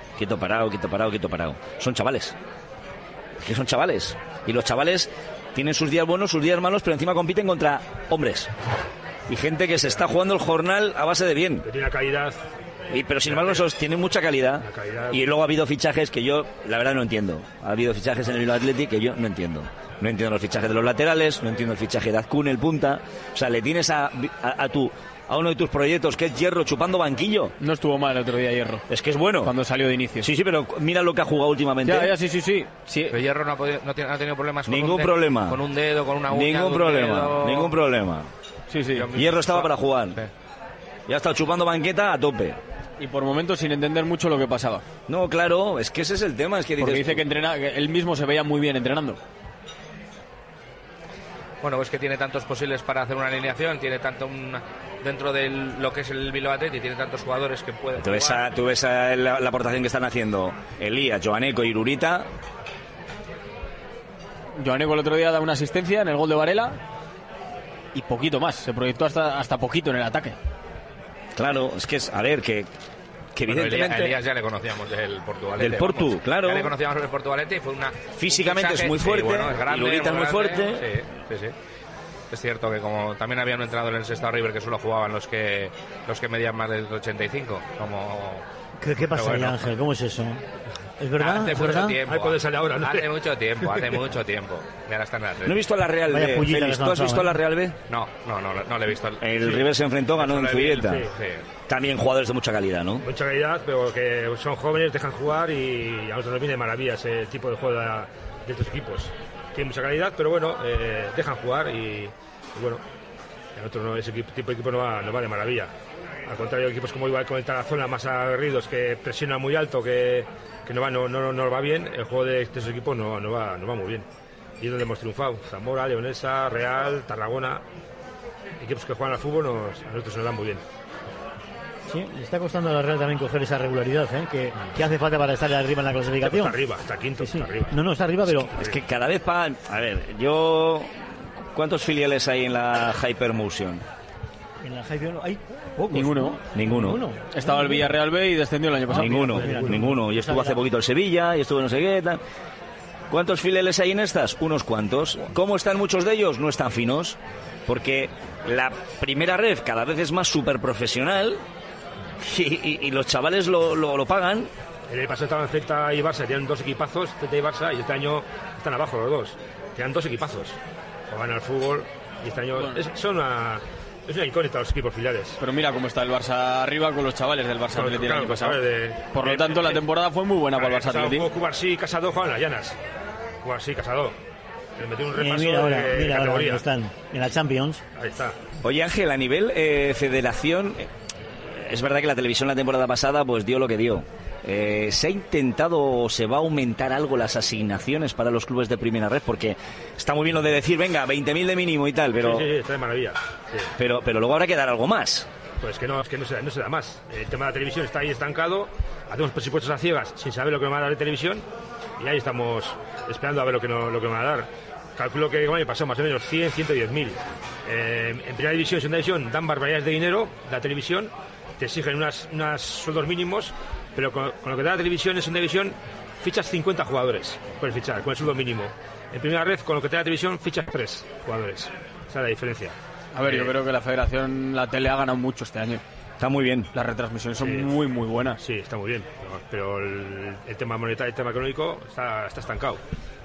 parado. Son chavales. Que son chavales. Y los chavales tienen sus días buenos, sus días malos, pero encima compiten contra hombres. Y gente que se está jugando el jornal a base de bien. Que tiene una calidad. Pero sin embargo esos tienen mucha calidad. La calidad. Y luego ha habido fichajes que yo la verdad no entiendo. Ha habido fichajes en el Bilbao Athletic que yo no entiendo. No entiendo los fichajes de los laterales, no entiendo el fichaje de Azcún, el punta. O sea, le tienes a uno de tus proyectos que es Hierro chupando banquillo. No estuvo mal el otro día Hierro, Es que es bueno. cuando salió de inicio. Sí, pero mira lo que ha jugado últimamente. Ya, sí. Pero Hierro no ha tenido problemas con Ningún un problema. con un dedo, con una uña. Ningún de un problema, dedo. ningún problema. Sí. Hierro estaba para jugar. Sí. Ya ha estado chupando banqueta a tope. Y por momentos sin entender mucho lo que pasaba. No, claro, es que ese es el tema. Es que Porque dices, dice que él mismo se veía muy bien entrenando. bueno, pues que tiene tantos posibles para hacer una alineación, tiene tanto dentro de lo que es el Bilbao Athletic, tiene tantos jugadores que pueden jugar. Tú ves la aportación que están haciendo Elías, Joaneco y Irurita. Joaneco el otro día da una asistencia en el gol de Varela y poquito más, se proyectó hasta poquito en el ataque. Claro, es que evidentemente... Elías ya le conocíamos del Portugalete. Del Portu, claro. Ya le conocíamos del Portugalete y fue físicamente es muy fuerte, sí, bueno, es grande, Irurita es muy fuerte. Sí. Es cierto que como también había un entrenador en el Sestao River que solo jugaban los que medían más del 85, como... ¿Qué pasa ahí, Ángel? ¿Cómo es eso? ¿Es verdad? Hace ¿Es mucho verdad? tiempo. Ahí puede salir ahora, ¿no? Hace mucho tiempo. Y ahora está en la red. No he visto la Real Vaya B, pullita Félix. que ¿Tú has has visto la Real B? No le he visto. El River se enfrentó, ganó en Zubieta. Sí. También jugadores de mucha calidad, ¿no? Mucha calidad, pero que son jóvenes, dejan jugar y a nosotros nos viene de maravilla ese tipo de juego de estos equipos. Tienen mucha calidad, pero bueno, dejan jugar y bueno, a nosotros ese tipo de equipo no va de maravilla. Al contrario, equipos como igual con el Tarazona, más aguerridos, que presionan muy alto, que no va bien, el juego de estos equipos no va muy bien. Y es donde hemos triunfado. Zamora, Leonesa, Real, Tarragona, equipos que juegan al fútbol a nosotros nos dan muy bien. Sí, le está costando a la Real también coger esa regularidad, que hace falta para estar arriba en la clasificación. Está arriba, está quinto, Sí. está arriba. No, está arriba, pero... Es que cada vez A ver, ¿cuántos filiales hay en la Hypermotion? En la Hyper hay pocos. Ninguno. Estaba el Villarreal B y descendió el año pasado. Ninguno. Y estuvo hace poquito el Sevilla, y estuvo no sé qué, tal. ¿Cuántos filiales hay en estas? Unos cuantos. ¿Cómo están muchos de ellos? No están finos. Porque la primera red cada vez es más súper profesional y los chavales lo pagan. El año pasado estaban Celta y Barça, tenían dos equipazos, Celta y Barça, y este año están abajo los dos. Tenían dos equipazos. Juegan al fútbol y este año es una incógnita los equipos filiales. Pero mira cómo está el Barça arriba con los chavales del Barça Athletic el año pasado. Por lo tanto, la temporada fue muy buena para el Barça Athletic. Cubarsí y Casado juegan en las Llanas. Cubarsí y Casado. Le metió un repaso mira ahora categoría. dónde están, en la Champions. Ahí está. Oye, Ángel, a nivel federación, es verdad que la televisión la temporada pasada pues dio lo que dio. ¿Se ha intentado o se va a aumentar algo las asignaciones para los clubes de primera red? Porque está muy bien lo de decir, venga, 20.000 de mínimo y tal, pero... Sí, está de maravilla. Sí. Pero luego habrá que dar algo más. Pues que no se da más. El tema de la televisión está ahí estancado. Hacemos presupuestos a ciegas sin saber lo que nos va a dar de televisión. Y ahí estamos esperando a ver lo que nos va a dar. Calculo que el año pasado más o menos 110.000. En primera división y segunda división dan barbaridades de dinero. La televisión te exigen unos sueldos mínimos, pero con lo que da la televisión en segunda división fichas 50 jugadores. Puedes fichar con el sueldo mínimo. En primera red, con lo que te da la televisión, fichas 3 jugadores. Esa es la diferencia. A ver, yo creo que la federación, la tele ha ganado mucho este año. Está muy bien. Las retransmisiones son muy buenas. Sí, está muy bien. Pero el tema monetario, el tema económico está estancado.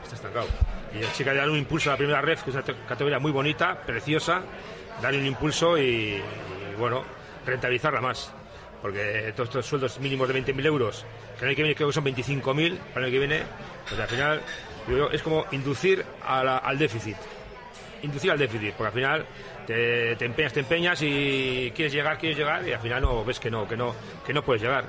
Y el chica de dar un impulso a la primera red, que es una categoría muy bonita, preciosa, darle un impulso y bueno, rentabilizarla más. Porque todos estos sueldos mínimos de 20.000 euros, que el año que viene creo que son 25.000, para el año que viene, pues al final es como inducir al déficit. Inducir al déficit, porque al final te empeñas y quieres llegar y al final no ves que no puedes llegar,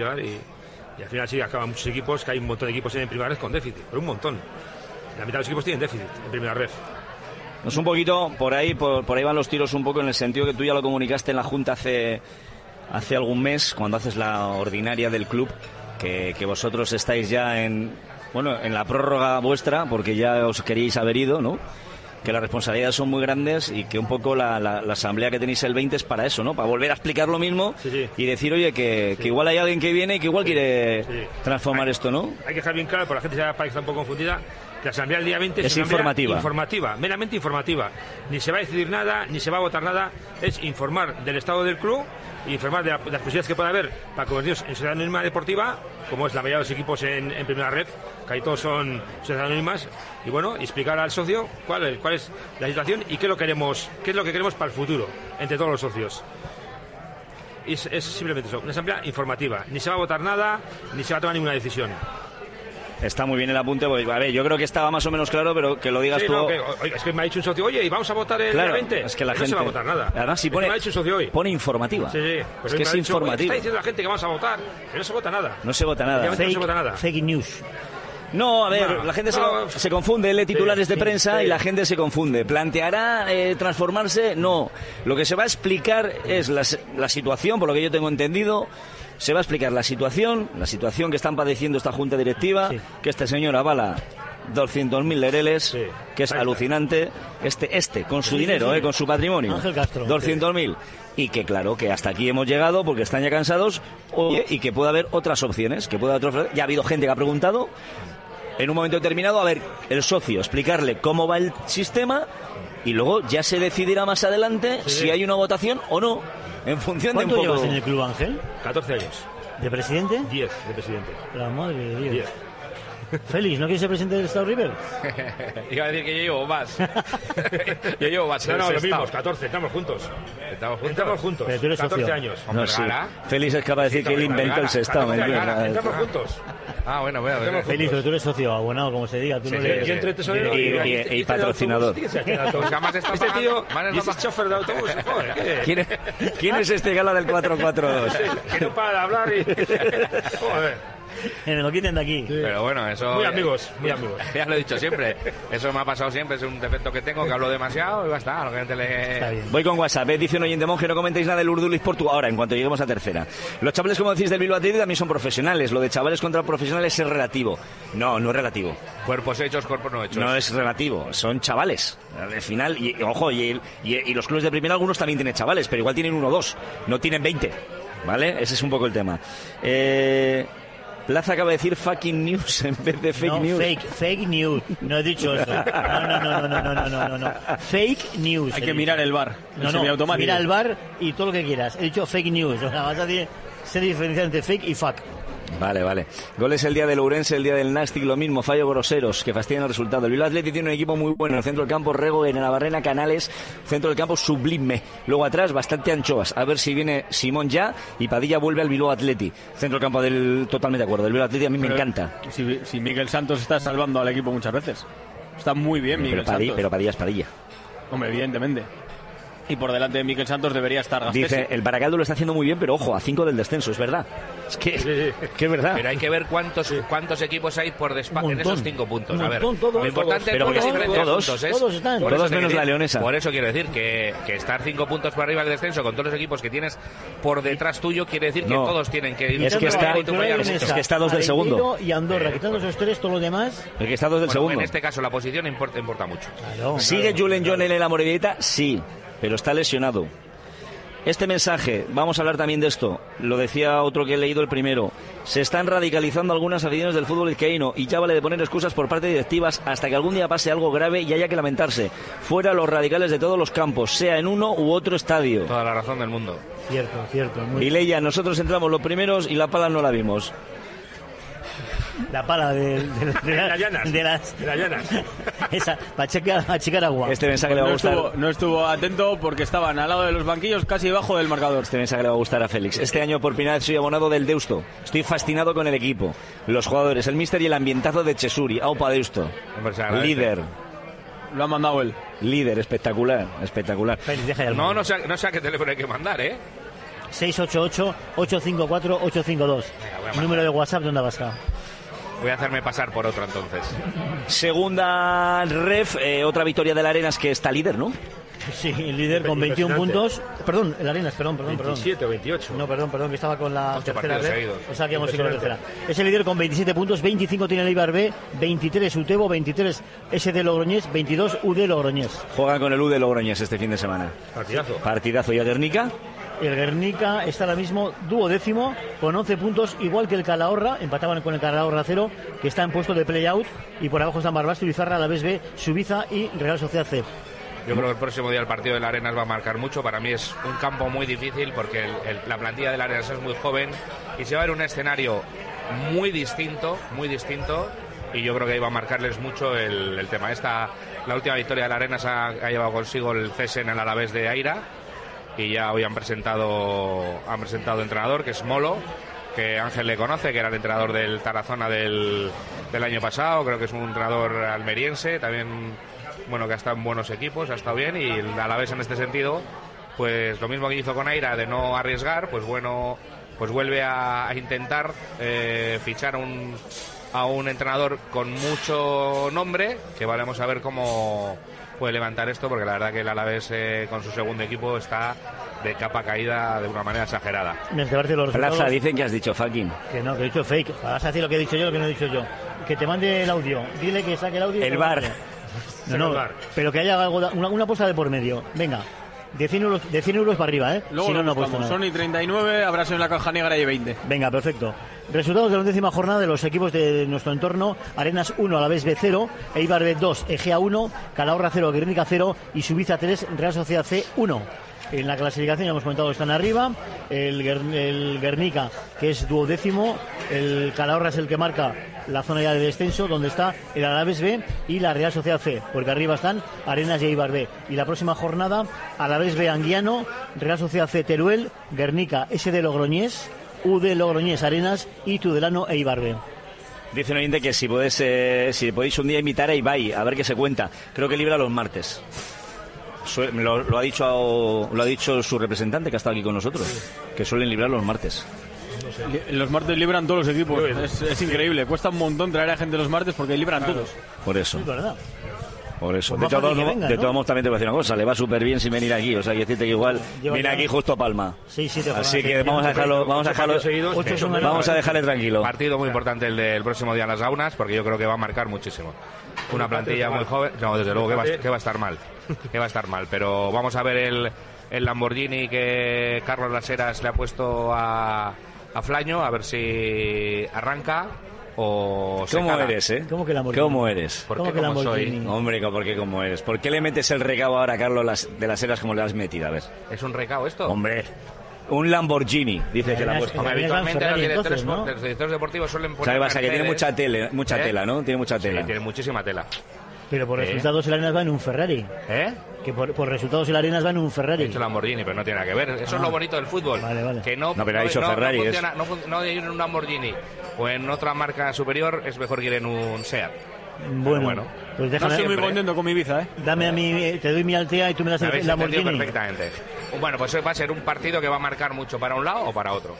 y al final sí acaban muchos equipos, que hay un montón de equipos en primera red con déficit, pero un montón. La mitad de los equipos tienen déficit en primera red. Es un poquito, por ahí van los tiros un poco en el sentido que tú ya lo comunicaste en la Junta hace algún mes, cuando haces la ordinaria del club, que vosotros estáis ya en la prórroga vuestra, porque ya os queríais haber ido, ¿no? Que las responsabilidades son muy grandes y que un poco la asamblea que tenéis el 20 es para eso, ¿no? Para volver a explicar lo mismo y decir, oye, que igual hay alguien que viene y que igual quiere transformar esto, ¿no? Hay que dejar bien claro, porque la gente ya parece que está un poco confundida, que la asamblea del día 20 es informativa, meramente informativa. Ni se va a decidir nada, ni se va a votar nada, es informar del estado del club, informar de las posibilidades que puede haber para convertirnos en sociedad anónima deportiva, como es la mayoría de los equipos en primera red, que ahí todos son sociedades anónimas, y bueno, explicar al socio cuál es la situación y qué es lo que queremos para el futuro entre todos los socios. Es simplemente eso, una asamblea informativa. Ni se va a votar nada, ni se va a tomar ninguna decisión. Está muy bien el apunte, porque, a ver, yo creo que estaba más o menos claro, pero que lo digas tú. No, es que me ha dicho un socio, oye, ¿y vamos a votar el día 20? Es que la no gente se va a votar nada. Además, si me ha dicho un socio hoy. Pone informativa. Sí. Pues es que es informativa. Está diciendo la gente que vamos a votar, que no se vota nada. No se vota nada. Fake news. No, a ver, la gente se confunde, lee titulares de prensa y la gente se confunde. ¿Planteará transformarse? No. Lo que se va a explicar es la situación, por lo que yo tengo entendido. Se va a explicar la situación que están padeciendo esta junta directiva, que este señor avala 200.000 lereles, que es alucinante, con su dinero, con su patrimonio, Ángel Castro, 200.000, y que claro, que hasta aquí hemos llegado porque están ya cansados, y que puede haber otras opciones, ya ha habido gente que ha preguntado, en un momento determinado, a ver, el socio, explicarle cómo va el sistema, y luego ya se decidirá más adelante si hay una votación o no, en función de un poco... ¿Cuánto llevas en el club, Ángel? 14 años. ¿De presidente? 10 de presidente. La madre de Dios. 10. Félix, ¿no quieres ser presidente del Estado River? Iba a decir que yo llevo más. Yo llevo más. No, lo mismo, 14, estamos juntos. Entramos juntos. Pero tú eres 14 socio. años. No, sí. Félix es capaz de decir que él inventó el Sestao. Entramos juntos. Ah, bueno, voy a ver. Félix, pero tú eres socio, abonado, como se diga. Tú no eres... Yo entre tesorero y patrocinador. Este tío es chofer de autobús. Joder, ¿Quién es este gala del 442? que no para de hablar y... Joder. Me lo quiten de aquí. Pero bueno, eso... Muy amigos, muy amigos. Ya lo he dicho siempre. Eso me ha pasado siempre. Es un defecto que tengo, que hablo demasiado y va a estar. Está bien. Voy con WhatsApp. Dice un oyente monje, no comentéis nada del Urduliz Portu ahora, en cuanto lleguemos a tercera. Los chavales, como decís, del Bilbao Athletic también son profesionales. Lo de chavales contra profesionales es relativo. No es relativo. Cuerpos hechos, cuerpos no hechos. No es relativo. Son chavales. Al final, ojo, y los clubes de primera, algunos también tienen chavales, pero igual tienen 1 o 2. No tienen 20. ¿Vale? Ese es un poco el tema. Plaza acaba de decir fucking news en vez de fake news. Fake news. No he dicho eso. No. Fake news. Hay que mirar el VAR. Mira el VAR y todo lo que quieras. He dicho fake news. O sea, vas a decir, se diferencia entre fake y fuck. Vale. Goles el día del Ourense, el día del Nastic, lo mismo, fallo groseros, que fastidian el resultado. El Bilbao Athletic tiene un equipo muy bueno. En el centro del campo, Rego, en Navarrena, Canales. Centro del campo, sublime. Luego atrás, bastante anchoas. A ver si viene Simón ya y Padilla vuelve al Bilbao Athletic. Centro del campo totalmente de acuerdo. El Bilbao Athletic a mí me encanta. Si Miguel Santos está salvando al equipo muchas veces. Está muy bien Miguel Santos. Pero Padilla es Padilla. Hombre, evidentemente. Y por delante de Miguel Santos debería estar Gastesi. Dice, el Baracaldo lo está haciendo muy bien, pero ojo, a 5 del descenso, es verdad. Es que es verdad. Pero hay que ver cuántos equipos hay por despacio en esos 5 puntos. A ver, todos, lo importante pero es todos están. Todos menos la Leonesa. Por eso quiero decir que estar 5 puntos por arriba del descenso con todos los equipos que tienes por detrás tuyo quiere decir que todos tienen que ir. Es que está 2 del segundo. Y Andorra, quitando esos 3, todo lo demás. Es que está 2 del segundo. En este caso la posición importa mucho. Claro, ¿Sigue Julen John en la Morevieta? Sí, pero está lesionado. Este mensaje, vamos a hablar también de esto, lo decía otro que he leído el primero, se están radicalizando algunas aficiones del fútbol vizcaíno y ya vale de poner excusas por parte de directivas hasta que algún día pase algo grave y haya que lamentarse. Fuera los radicales de todos los campos, sea en uno u otro estadio. Toda la razón del mundo. Cierto. Y Leia, nosotros entramos los primeros y la pala no la vimos. La pala de las llanas. Esa, para achicar agua. Este mensaje le va a gustar. No estuvo atento porque estaban al lado de los banquillos, casi debajo del marcador. Este mensaje le va a gustar a Félix. Este año por primera vez soy abonado del Deusto. Estoy fascinado con el equipo, los jugadores, el míster y el ambientazo de Chesuri. Aupa Deusto. Líder. Lo ha mandado él. Líder, espectacular. Félix, deja ya el No sé a qué teléfono hay que mandar, 688-854-852. Número de WhatsApp de Onda Vasca. Voy a hacerme pasar por otro entonces. Segunda ref, otra victoria del Arenas que está líder, ¿no? Sí, el líder con 21 puntos. Perdón, el Arenas, perdón. 27 o 28. No, perdón, que estaba con la tercera ref. Pensaba que íbamos con la tercera. Es el líder con 27 puntos, 25 tiene el Eibar B, 23 Utebo, 23 SD Logroñés, 22 UD Logroñés. Juegan con el UD Logroñés este fin de semana. Partidazo. ¿Y a Guernica? El Guernica está ahora mismo duodécimo con 11 puntos, igual que el Calahorra, empataban con el Calahorra 0, que está en puesto de play-out, y por abajo están Barbastro, Izarra, Alavés B, Subiza y Real Sociedad C. Yo creo que el próximo día el partido del Arenas va a marcar mucho. Para mí es un campo muy difícil porque la plantilla del Arenas es muy joven y se va a ver un escenario muy distinto, y yo creo que ahí va a marcarles mucho el tema. La última victoria del Arenas ha llevado consigo el cese en el Alavés de Aira. Y ya hoy han presentado entrenador, que es Molo, que Ángel le conoce, que era el entrenador del Tarazona del año pasado. Creo que es un entrenador almeriense, también, bueno, que ha estado en buenos equipos, ha estado bien, y a la vez en este sentido, pues lo mismo que hizo con Aira, de no arriesgar, pues bueno, pues vuelve a intentar fichar a a un entrenador con mucho nombre, que vamos a ver cómo puede levantar esto, porque la verdad que el Alavés con su segundo equipo está de capa caída de una manera exagerada. Plaza, dicen que has dicho fucking. Que no, que he dicho fake. Vas a decir lo que he dicho yo, lo que no he dicho yo. Que te mande el audio. Dile que saque el audio. El bar. No, pero que haya algo, una apuesta de por medio. Venga. De 100 euros para arriba, ¿eh? Luego si no, no apuesto nada. Sony 39, habrá sido en la caja negra y 20. Venga, perfecto. Resultados de la 11ª jornada de los equipos de nuestro entorno. Arenas 1, Alavés B 0, Eibar B 2, Egea 1, Calahorra 0, Guernica 0 y Suiza 3, Real Sociedad C 1. En la clasificación ya hemos comentado que están arriba. El Guernica, que es 12º. El Calahorra es el que marca la zona ya de descenso, donde está el Alavés B y la Real Sociedad C, porque arriba están Arenas y Eibar B. Y la próxima jornada, Alavés B Anguiano, Real Sociedad C Teruel, Guernica SD Logroñés, UD Logroñés Arenas y Tudelano Eibar B. Dice un oyente que si podéis un día invitar a Ibai, a ver qué se cuenta. Creo que libra los martes. Lo ha dicho su representante, que ha estado aquí con nosotros, que suelen librar los martes. Los martes libran todos los equipos. Es increíble. Cuesta un montón traer a gente los martes porque libran todos. Por eso. Sí, ¿verdad? Por eso. Pues de todos modos, también te voy a decir una cosa. Le va súper bien sin venir aquí. O sea, decirte que igual viene aquí justo a Palma. Sí, así que vamos a dejarle tranquilo. Partido muy importante el del próximo día en las Gaunas, porque yo creo que va a marcar muchísimo. Una plantilla muy joven. No, desde luego que va a estar mal. Que va a estar mal. Pero vamos a ver el Lamborghini que Carlos Las Heras le ha puesto a Flaño, a ver si arranca o se ¿Cómo cala. eres, eh? ¿Cómo que Lamborghini? ¿Cómo eres? ¿Por ¿Cómo qué que como Lamborghini? soy? Hombre, ¿por qué cómo eres? ¿Por qué le metes el recabo ahora a Carlos de Las Heras como le has metido? A ver. ¿Es un recao esto? Hombre, un Lamborghini, dice que le ha puesto. Hombre, Arenas habitualmente Ferrari, los directores, entonces, ¿no? los directores deportivos suelen poner ¿Sabes, Basa, que tiene mucha tela, ¿no? Tiene mucha tela. Sí, tiene muchísima tela. Pero por resultados el Arenas va en un Ferrari. Que por resultados el Arenas va en un Ferrari. He dicho Lamborghini, pero no tiene nada que ver. Eso es lo bonito del fútbol. Vale. Que no, pero ha dicho Ferrari, funciona, no ir en un Lamborghini o en otra marca superior, es mejor que ir en un SEAT. Bueno, pues No déjame. estoy muy contento con mi Ibiza, ¿eh? Dame a mí, te doy mi Altea y tú me das Me habéis el entendido Lamborghini. perfectamente. Bueno, pues va a ser un partido que va a marcar mucho para un lado o para otro.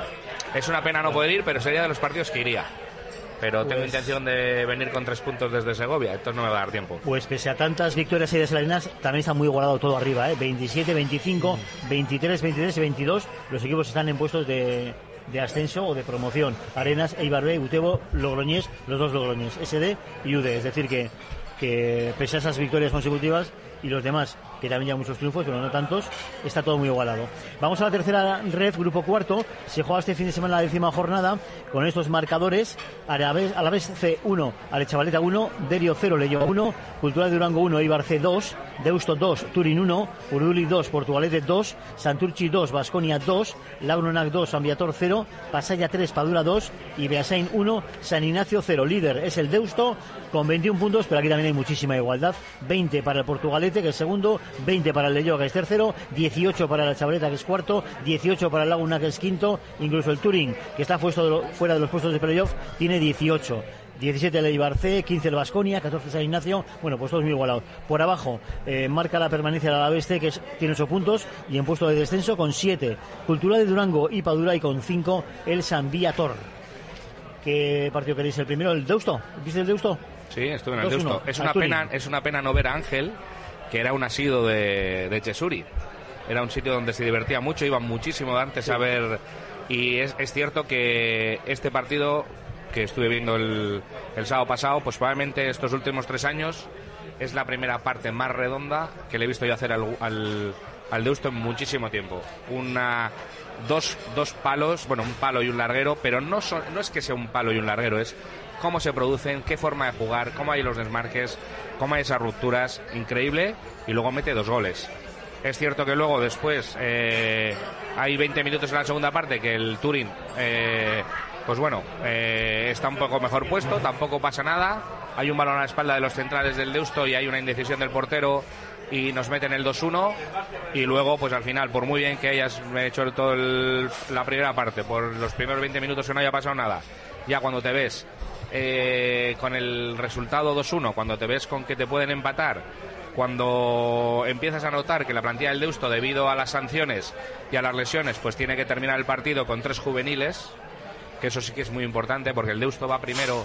Es una pena no poder ir, pero sería de los partidos que iría. Pero tengo intención de venir con 3 puntos desde Segovia, entonces no me va a dar tiempo. Pues pese a tantas victorias y Arenas, también está muy igualado todo arriba, ¿eh? 27, 25, 23, 23 y 22. Los equipos están en puestos de ascenso o de promoción. Arenas, Eibar B, Utebo, Logroñés, los dos Logroñés, SD y UD. Es decir que pese a esas victorias consecutivas y los demás, que también llevan muchos triunfos, pero no tantos, está todo muy igualado. Vamos a la tercera ref, grupo cuarto. Se juega este fin de semana la 10ª jornada con estos marcadores: Alavés C 1, Arechavaleta 1, Derio 0, Leyo 1, Cultural de Durango 1, Eibar C 2, Deusto 2, Turín 1, Urduliz 2, Portugalete 2, Santurchi 2, Baskonia 2, Launonac 2, Ambiator 0, Pasaya 3, Padura 2 y Beasain 1, San Ignacio 0. Líder es el Deusto con 21 puntos, pero aquí también hay muchísima igualdad. 20 para el Portugalete, que es segundo, 20 para el Leyo, que es tercero, 18 para la Chavaleta, que es cuarto, 18 para el Laguna, que es quinto, incluso el Turín, que está fuera de los puestos de playoff, tiene 18. 17 el Eibar C, 15 el Baskonia, 14 San Ignacio. Bueno, pues todos muy igualados. Por abajo marca la permanencia del Alavés C, que tiene 8 puntos, y en puesto de descenso con 7 Cultural de Durango y Padura, y con 5 el San Viator. ¿Qué partido queréis? El primero, el Deusto. ¿Viste el Deusto? Sí, estuve en el Deusto. Es una pena no ver a Ángel, que era un asido de Chesuri. Era un sitio donde se divertía mucho, iban muchísimo antes a ver. Y es cierto que este partido que estuve viendo el sábado pasado, pues probablemente estos últimos 3 años es la primera parte más redonda que le he visto yo hacer al Deusto en muchísimo tiempo. Dos palos, bueno, un palo y un larguero, pero no es que sea un palo y un larguero, es cómo se producen, qué forma de jugar, cómo hay los desmarques, cómo hay esas rupturas, increíble, y luego mete 2 goles. Es cierto que luego después hay 20 minutos en la segunda parte que el Turín pues bueno, está un poco mejor puesto, tampoco pasa nada, hay un balón a la espalda de los centrales del Deusto y hay una indecisión del portero y nos meten el 2-1, y luego pues al final, por muy bien que hayas hecho la primera parte, por los primeros 20 minutos que no haya pasado nada, ya cuando te ves con el resultado 2-1, cuando te ves con que te pueden empatar, cuando empiezas a notar que la plantilla del Deusto, debido a las sanciones y a las lesiones, pues tiene que terminar el partido con 3 juveniles, que eso sí que es muy importante, porque el Deusto va primero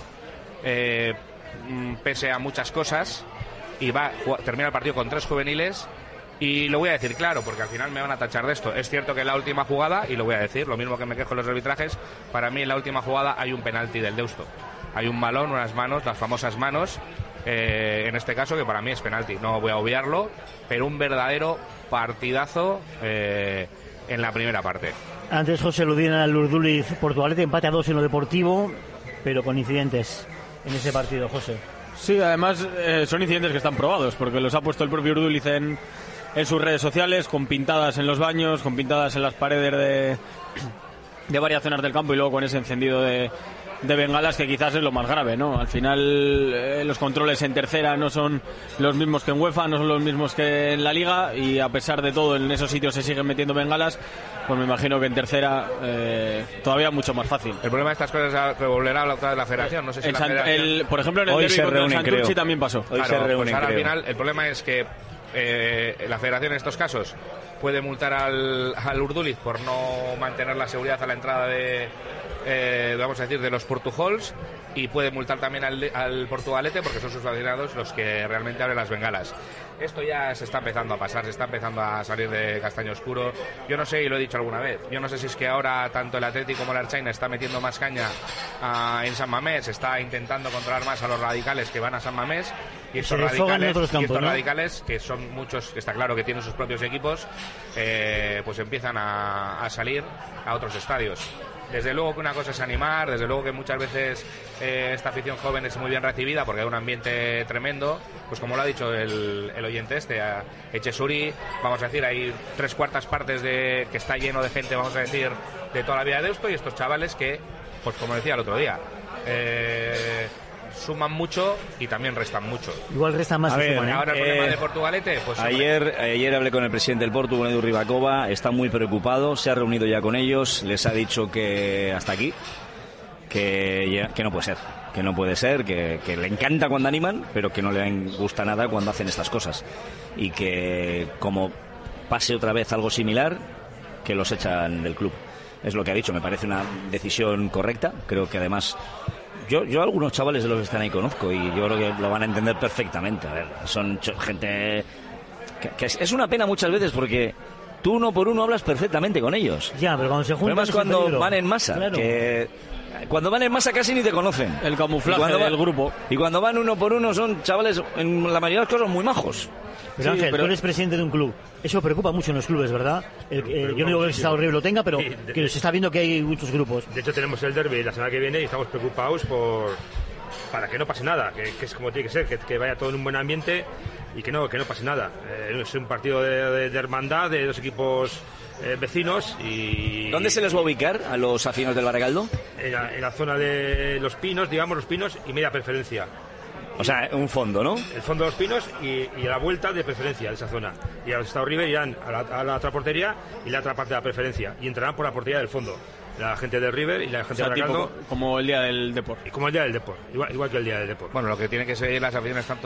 pese a muchas cosas, y termina el partido con 3 juveniles. Y lo voy a decir claro, porque al final me van a tachar de esto. Es cierto que en la última jugada, y lo voy a decir, lo mismo que me quejo en los arbitrajes, para mí en la última jugada hay un penalti del Deusto. Hay un balón, unas manos, las famosas manos, en este caso, que para mí es penalti. No voy a obviarlo, pero un verdadero partidazo en la primera parte. Antes José aludía al Urduliz Portugalete, empate a 2 en lo deportivo, pero con incidentes en ese partido, José. Sí, además son incidentes que están probados, porque los ha puesto el propio Urduliz en sus redes sociales, con pintadas en los baños, con pintadas en las paredes de varias zonas del campo, y luego con ese encendido de bengalas, que quizás es lo más grave, ¿no? Al final los controles en tercera no son los mismos que en UEFA, no son los mismos que en la Liga, y a pesar de todo en esos sitios se siguen metiendo bengalas, pues me imagino que en tercera todavía mucho más fácil. El problema de estas cosas es que volverá a hablar otra vez la federación, no sé si la federación... por ejemplo en el derbi contra el Santurce también pasó. Hoy claro, pues ahora al final el problema es que la federación en estos casos puede multar al Urduliz por no mantener la seguridad a la entrada vamos a decir, de los Portujols, y puede multar también al Portugalete, porque son sus aficionados los que realmente abren las bengalas. Esto ya se está empezando a pasar, se está empezando a salir de castaño oscuro. Yo no sé, y lo he dicho alguna vez, yo no sé si es que ahora tanto el Atleti como el Archaina está metiendo más caña en San Mamés, está intentando controlar más a los radicales que van a San Mamés, y estos radicales, que son muchos, que está claro que tienen sus propios equipos, pues empiezan a salir a otros estadios. Desde luego que una cosa es animar, desde luego que muchas veces esta afición joven es muy bien recibida porque hay un ambiente tremendo, pues como lo ha dicho el oyente Echesuri, vamos a decir, hay 3/4 partes que está lleno de gente, vamos a decir, de toda la vida de Deusto, y estos chavales que, pues como decía el otro día, suman mucho y también restan mucho. Igual restan más. Ahora el problema de Portugalete, pues ayer hablé con el presidente del Portu, con Edu Ribacova, está muy preocupado, se ha reunido ya con ellos, les ha dicho que hasta aquí, que no puede ser, que le encanta cuando animan, pero que no le gusta nada cuando hacen estas cosas, y que como pase otra vez algo similar, que los echan del club. Es lo que ha dicho, me parece una decisión correcta, creo que además... Yo algunos chavales de los que están ahí conozco, y yo creo que lo van a entender perfectamente. A ver, son gente que es una pena muchas veces, porque tú uno por uno hablas perfectamente con ellos. Ya, pero cuando se juntan... Además cuando van en masa, claro. Cuando van en masa casi ni te conocen. El camuflaje del grupo. Y cuando van uno por uno son chavales, en la mayoría de los casos, muy majos. Pero Ángel, tú eres presidente de un club. Eso preocupa mucho en los clubes, ¿verdad? Yo no digo que el Estado horrible lo tenga, pero que se está viendo que hay muchos grupos. De hecho, tenemos el derbi la semana que viene y estamos preocupados para que no pase nada, que es como tiene que ser, que vaya todo en un buen ambiente y que no pase nada. Es un partido de hermandad de dos equipos vecinos. Y ¿dónde se les va a ubicar a los aficionados del Barakaldo? En la zona de los Pinos, digamos, los Pinos y media preferencia. O sea, un fondo, ¿no? El fondo de los Pinos y a la vuelta de preferencia de esa zona. Y a los Estado River irán a la otra portería y la otra parte de la preferencia. Y entrarán por la portería del fondo. La gente del River y la gente del Barakaldo. Como el día del Deport. Y como el día del Deport. Igual que el día del Deport. Bueno, lo que tiene que seguir las aficiones tanto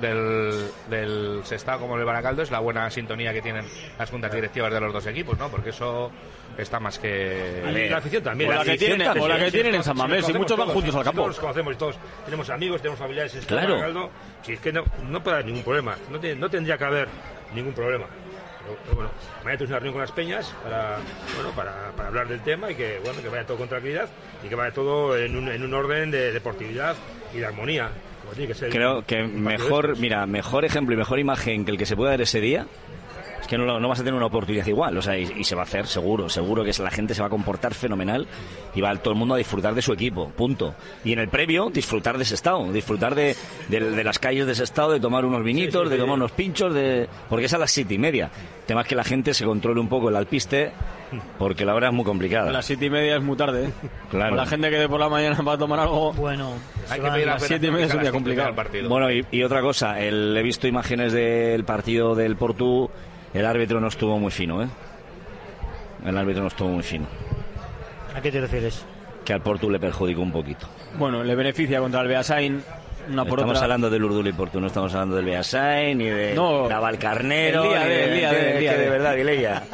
del Sestao como del Barakaldo es la buena sintonía que tienen las juntas directivas de los dos equipos, ¿no? Porque eso está más que... Y la afición también. O la que tienen en San Mamés, y muchos van juntos al campo. Todos nos conocemos y todos tenemos amigos, tenemos familiares en claro. Barakaldo. Si es que no puede haber ningún problema. No tendría que haber ningún problema. Pero bueno, mañana tienes una reunión con las peñas para hablar del tema y que vaya todo con tranquilidad y que vaya todo en un orden de deportividad y de armonía. Como tiene que ser. Creo que mejor ejemplo y mejor imagen que el que se pueda dar ese día es que no vas a tener una oportunidad igual, o sea, y se va a hacer seguro que la gente se va a comportar fenomenal y va todo el mundo a disfrutar de su equipo, punto. Y en el previo disfrutar de Sestao, disfrutar de las calles de Sestao, de tomar unos vinitos, de tomar unos pinchos, porque es a las 7:30. El tema es que la gente se controle un poco el alpiste, porque la hora es muy complicada. A las 7:30 es muy tarde, ¿eh? Claro. La gente que de por la mañana va a tomar algo. Bueno, hay que pedir a las 7:30 es un día complicado. Bueno, y otra cosa, he visto imágenes del partido del Portu. El árbitro no estuvo muy fino, ¿eh? El árbitro no estuvo muy fino. ¿A qué te refieres? Que al Portu le perjudicó un poquito. Bueno, le beneficia contra el Beasain. Estamos hablando del Urduliz Portu, no estamos hablando del Beasain, ni de Navalcarnero, el día de verdad, Vileya.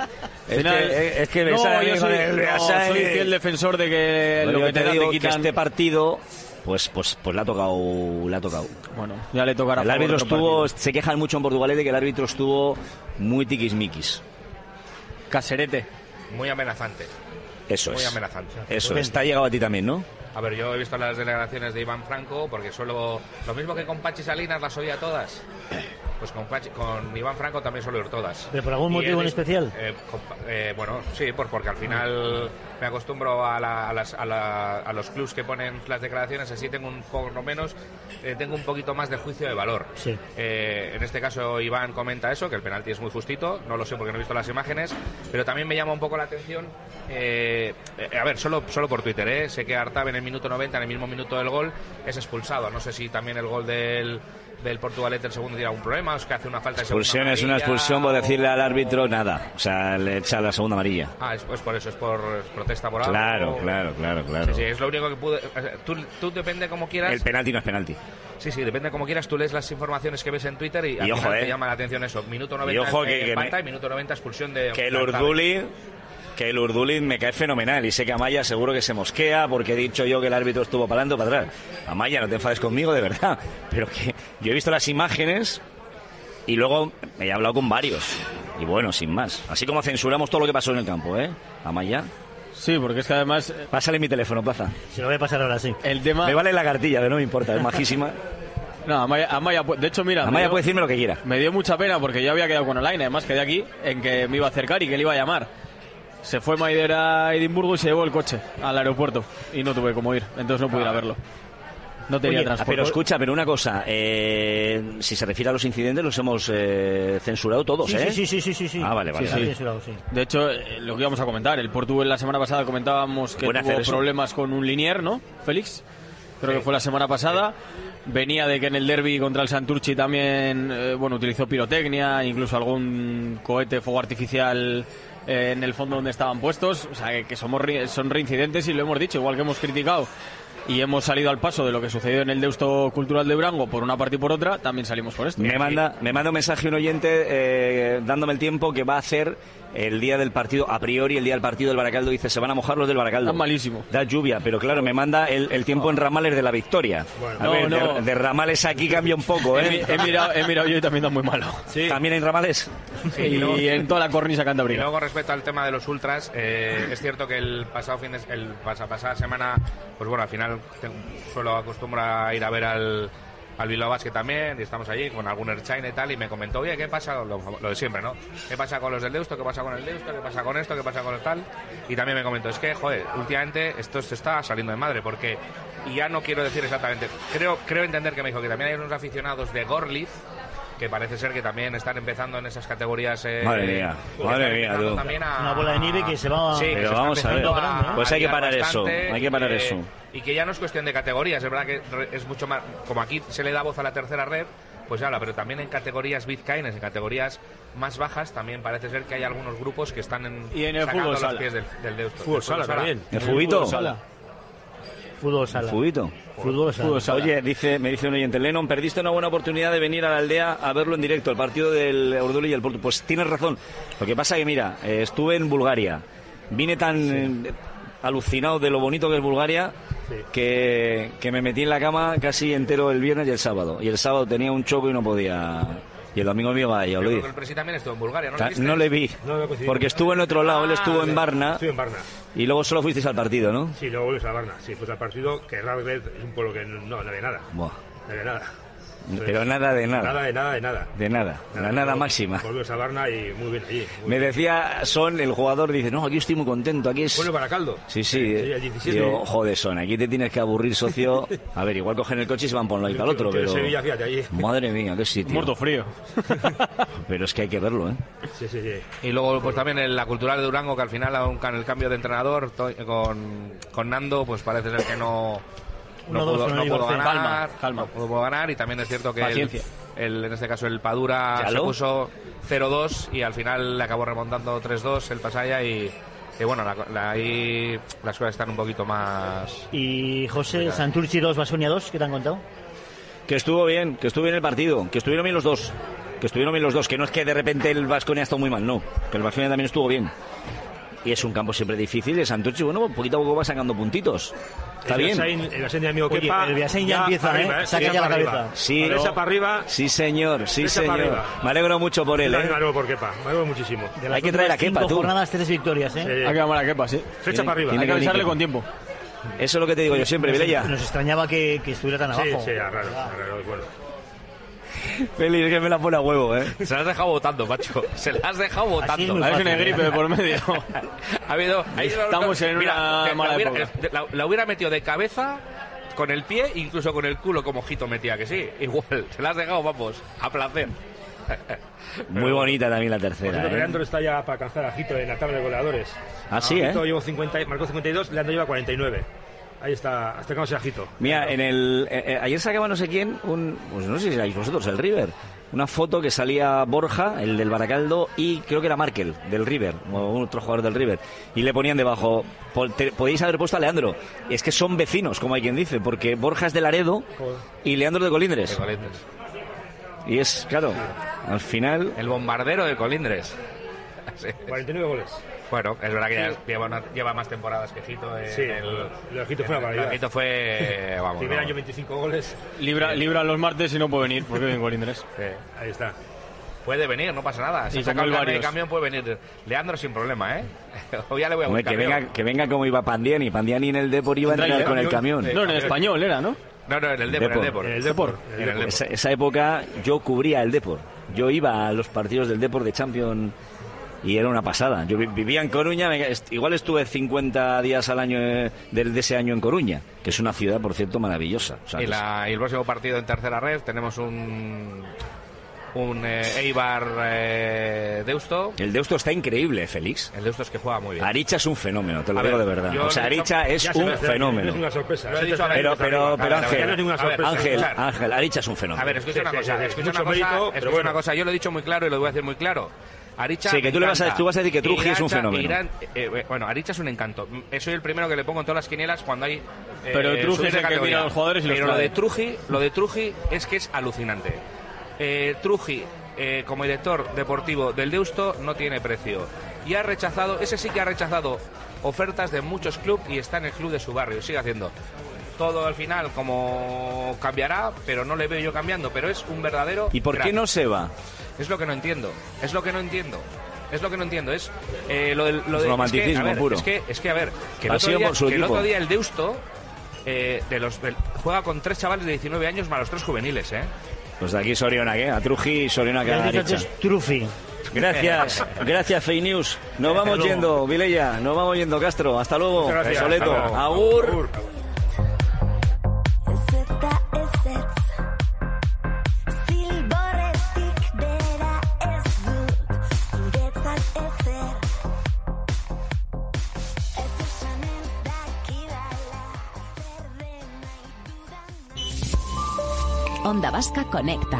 Es que me sale yo con el Beasain. soy fiel defensor de que lo que te digo, te que quitan. este partido pues le ha tocado. Bueno, ya le tocará. El árbitro se quejan mucho en Portugal de que el árbitro estuvo muy tiquismiquis. Caserete. Muy amenazante. Eso Muy es. amenazante. Eso es. Te ha llegado a ti también, ¿no? A ver, yo he visto las declaraciones de Iván Franco, porque solo lo mismo que con Pachi Salinas las oía todas. Pues con Iván Franco también suelo oír todas. ¿Pero por algún motivo en especial? Bueno, sí, porque al final me acostumbro a los clubs que ponen las declaraciones, así tengo por lo menos tengo un poquito más de juicio de valor. Sí. En este caso Iván comenta eso, que el penalti es muy justito, no lo sé porque no he visto las imágenes, pero también me llama un poco la atención, a ver, solo por Twitter, sé que Artab en el minuto 90, en el mismo minuto del gol, es expulsado. No sé si también el gol del Portugalete el segundo tiene algún problema, o es que hace una falta de segunda Expulsión amarilla, es una expulsión por decirle al árbitro nada. O sea, le echa la segunda amarilla. Ah, es por eso, es por protesta por algo. Claro. Sí, es lo único que pude. Tú depende como quieras. El penalti no es penalti. Sí, depende como quieras. Tú lees las informaciones que ves en Twitter y al ojo, final te llama la atención eso. Minuto 90 y ojo que falta y minuto 90 expulsión de. Que el Urduli me cae fenomenal y sé que Amaya seguro que se mosquea porque he dicho yo que el árbitro estuvo para adelante o para atrás. Amaya, no te enfades conmigo, de verdad. Pero que yo he visto las imágenes y luego he hablado con varios. Y bueno, sin más. Así como censuramos todo lo que pasó en el campo, ¿eh? Amaya. Sí, porque es que además... Pásale mi teléfono, Plaza. Se lo voy a pasar ahora, sí. El tema... Me vale la cartilla, pero no me importa, es majísima. No, Amaya, de hecho, mira... Amaya puede decirme lo que quiera. Me dio mucha pena porque yo había quedado con Olaine, además quedé aquí en que me iba a acercar y que le iba a llamar. Se fue Maider a Edimburgo y se llevó el coche al aeropuerto y no tuve cómo ir, entonces no pude ir a verlo. No tenía transporte. Pero escucha, pero una cosa, si se refiere a los incidentes los hemos censurado todos, Sí. Ah, vale. Sí. Censurado, sí. De hecho, lo que íbamos a comentar, el Portugal la semana pasada comentábamos que tuvo problemas con un linier, ¿no, Félix? Creo que fue la semana pasada. Venía de que en el derbi contra el Santurchi también, utilizó pirotecnia, incluso algún cohete, fuego artificial en el fondo donde estaban puestos. O sea, que son reincidentes y lo hemos dicho, igual que hemos criticado y hemos salido al paso de lo que sucedió en el Deusto Cultural de Durango por una parte y por otra, también salimos por esto. Me manda un mensaje un oyente dándome el tiempo que va a hacer el día del partido, a priori el día del partido del Baracaldo, dice, se van a mojar los del Baracaldo. Está malísimo. Da lluvia, pero claro, me manda el tiempo en ramales de la Victoria. Bueno, de ramales aquí cambia un poco, ¿eh? He mirado yo y también da muy malo. Sí. ¿También hay ramales? Sí, y en toda la cornisa cantábrica. Y luego respecto al tema de los ultras, es cierto que el pasada semana, pues bueno, al final suelo acostumbrar a ir a ver al Bilbao Basket también, y estamos allí con algún Erchain y tal, y me comentó, oye, ¿qué pasa? Lo de siempre, ¿no? ¿Qué pasa con los del Deusto? ¿Qué pasa con el Deusto? ¿Qué pasa con esto? ¿Qué pasa con el tal? Y también me comentó, es que, joder, últimamente esto se está saliendo de madre, porque, y ya no quiero decir exactamente, creo entender que me dijo que también hay unos aficionados de Gorliz, que parece ser que también están empezando en esas categorías. Madre mía, tú. Una bola de nieve que se va. Sí, pero vamos a ver. Pues hay que parar eso. Hay que parar eso. Y que ya no es cuestión de categorías, es verdad que es mucho más. Como aquí se le da voz a la tercera red, pues habla, pero también en categorías vizcaínas, en categorías más bajas, también parece ser que hay algunos grupos que están y en el sacando fútbol los pies del Deusto. Fútbol sala también. ¿El fubito? Fútbol sala. ¿Fubito? Fútbol sala. Oye, me dice un oyente, Lennon, perdiste una buena oportunidad de venir a la aldea a verlo en directo, el partido del Urduli y el Porto. Pues tienes razón. Lo que pasa que, mira, estuve en Bulgaria, vine tan alucinado de lo bonito que es Bulgaria, que me metí en la cama casi entero el viernes y el sábado. Y el sábado tenía un choco y no podía. Y el domingo me iba a Valladolid. El Presi también estuvo en Bulgaria, ¿no? No le vi, porque estuvo en otro lado, él estuvo en Varna. Estuve en Varna. Y luego solo fuisteis al partido, ¿no? Sí, luego vuelves a Varna. Sí, pues al partido, que Radbed es un pueblo que no había nada. Buah. No había nada. Pero nada de nada. De nada. La nada máxima. Volvemos a Varna y muy bien allí. Me decía Son, el jugador, dice, no, aquí estoy muy contento, aquí es... Bueno, Baracaldo. Sí. El 17. Digo, joder, Son, aquí te tienes que aburrir, socio. A ver, igual cogen el coche y se van por un lado y para el otro, pero... Sevilla, fíjate, allí. Madre mía, qué sitio. Muerto frío. Pero es que hay que verlo, ¿eh? Sí. Y luego, pues también en la cultural de Durango, que al final, con el cambio de entrenador, con Nando, pues parece ser que no pudo ganar. Calma. No pudo ganar, y también es cierto que paciencia. En este caso el Padura se puso 0-2 y al final le acabó remontando 3-2 el Pasaya, y bueno, ahí las cosas están un poquito más... Y José, Santurchi 2, Basonia 2, ¿qué te han contado? Que estuvo bien el partido, que estuvieron bien los dos. que estuvieron bien los dos, que no es que de repente el Baskonia ha estado muy mal, no, que el Baskonia también estuvo bien. Y es un campo siempre difícil, el Santurce, bueno, poquito a poco va sacando puntitos. Está bien. El Biasain de amigo Oye, Kepa, el Biasain ya empieza, arriba, saca ya la cabeza. Sí, derecha para arriba. Sí, señor, sí, Derecha para señor. arriba. Me alegro mucho por él, Me alegro por Kepa, me alegro muchísimo. De las Hay que traer a últimas Kepa, 5 tú. jornadas, 3 victorias, Sí. Hay que llamar a Kepa, sí. Flecha para arriba. tiene Hay que venir avisarle Kepa. con tiempo. Eso es lo que te digo yo siempre, Vilella. Nos extrañaba que estuviera tan abajo. Sí, raro, bueno. Feliz, que me la pone a huevo, ¿eh? Se la has dejado votando, macho. Se la has dejado Así es votando. muy A ver si fácil, no hay gripe de por medio. Ha habido. Ahí estamos en una mala época. La hubiera metido de cabeza, con el pie, incluso con el culo, como Jito metía, que sí. Igual, se la has dejado, vamos, a placer. Muy bonita también la Por tercera, cierto, ¿eh? Leandro está ya para alcanzar a Jito en la tabla de goleadores. Ah, sí, ¿eh? Jito marcó 52, Leandro lleva 49. Ahí está, acercándose a Jito. Mira, en el ayer sacaba no sé quién, pues no sé si sabéis vosotros, el River, una foto que salía Borja, el del Baracaldo, y creo que era Markel, del River, o otro jugador del River, y le ponían debajo, podéis haber puesto a Leandro. Es que son vecinos, como hay quien dice, porque Borja es de Laredo y Leandro es de Colindres. Y es, claro, al final... El bombardero de Colindres. Sí. 49 goles. Bueno, es verdad que ya lleva más temporadas que Jito. Sí, lo de Jito fue una barbaridad. Jito fue, vamos. Primer año 25 goles. Libra los martes y no puede venir, porque viene Colindres. Ahí está. Puede venir, no pasa nada. Si Y saca con el él carnet de varios. camión puede venir. Leandro sin problema, ¿eh? Hoy ya le voy a Hombre, buscar. que venga como iba Pandiani. Pandiani en el Depor iba a entrar con el camión. No, en el español era, ¿no? No, en el Depor. En el Depor. Esa época yo cubría el Depor. Yo iba a los partidos del Depor de Champions y era una pasada. Yo vivía en Coruña, igual estuve 50 días al año de ese año en Coruña, que es una ciudad, por cierto, maravillosa. O sea, Y el próximo partido en tercera red tenemos un Eibar Deusto. El Deusto está increíble, Félix. El Deusto es que juega muy bien. Aricha es un fenómeno, te lo A digo ver, de verdad. yo O sea, lo he dicho- Aricha es Ya se un me hace- fenómeno. Es una sorpresa. Lo he dicho Pero Ya no es ninguna sorpresa. Ángel, Aricha es un fenómeno. A ver, escucha una Sí, cosa. sí, Escucha mucho una cosa. mérito, pero Escucha bueno. una cosa. Yo lo he dicho muy claro y lo voy a decir muy claro. Aricha Sí, que tú me le vas a- encanta. tú vas a decir que Trujillo es un fenómeno. Bueno, Aricha es un encanto. Soy el primero que le pongo en todas las quinielas cuando hay. Pero Trujillo subir es de el que categoría. mira a los jugadores y los Pero trae. lo de Trujillo es que es alucinante. Trujillo, como director deportivo del Deusto, no tiene precio. Y ha rechazado, ese sí que ha rechazado ofertas de muchos clubes y está en el club de su barrio. Sigue haciendo. Todo al final como cambiará, pero no le veo yo cambiando. Pero es un verdadero. ¿Y por qué crack. no se va? Es lo que no entiendo. Es lo que no entiendo. Es lo del romanticismo puro. Es que a ver, que el Pasión por su el equipo. otro día el Deusto juega con 3 chavales de 19 años más los 3 juveniles, ¿eh? Pues de aquí Soriona, ¿qué? A Trujillo y Soriona, que a Ya has dicho Aricha. antes Trufi. Gracias Fake News. Nos vamos luego. yendo, Vilella, nos vamos yendo, Castro. Hasta luego, Muchas gracias. Soleto. Hasta luego. Agur. Zilborretik bera ez dut zuretzat ezer. Ez esanen dakidala zer den nahi dudan. Onda Vasca Conecta.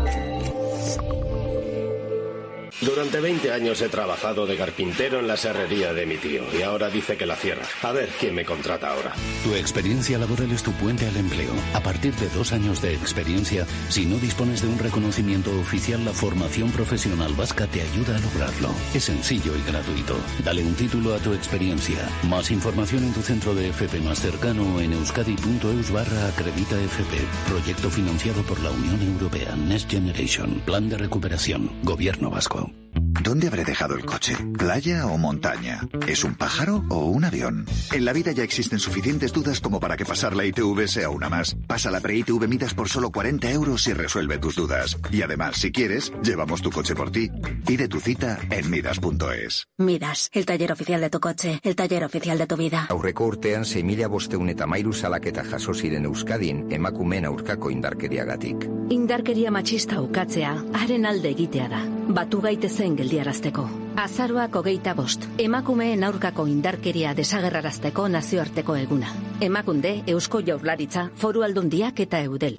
Durante 20 años he trabajado de carpintero en la serrería de mi tío y ahora dice que la cierra. A ver quién me contrata ahora. Tu experiencia laboral es tu puente al empleo. A partir de 2 años de experiencia, si no dispones de un reconocimiento oficial, la formación profesional vasca te ayuda a lograrlo. Es sencillo y gratuito. Dale un título a tu experiencia. Más información en tu centro de FP más cercano o en euskadi.eus/acredita-FP. Proyecto financiado por la Unión Europea. Next Generation. Plan de recuperación. Gobierno vasco. ¿Dónde habré dejado el coche? ¿Playa o montaña? ¿Es un pájaro o un avión? En la vida ya existen suficientes dudas como para que pasar la ITV sea una más. Pasa la pre-ITV Midas por solo 40 euros y resuelve tus dudas. Y además, si quieres, llevamos tu coche por ti. Pide tu cita en midas.es. Midas, el taller oficial de tu coche, el taller oficial de tu vida. Aurreko urtean 6.513 salaketa jaso ziren Euskadin emakumeen aurkako indarkeriagatik. Indarkeria matxista ukatzea, haren alde egitea da. Batu gaitezen geldiarazteko. Azaroak 25, emakumeen aurkako indarkeria desagerrarazteko nazioarteko eguna. Emakunde, Eusko Jaurlaritza, Foru Aldundiak eta Eudel.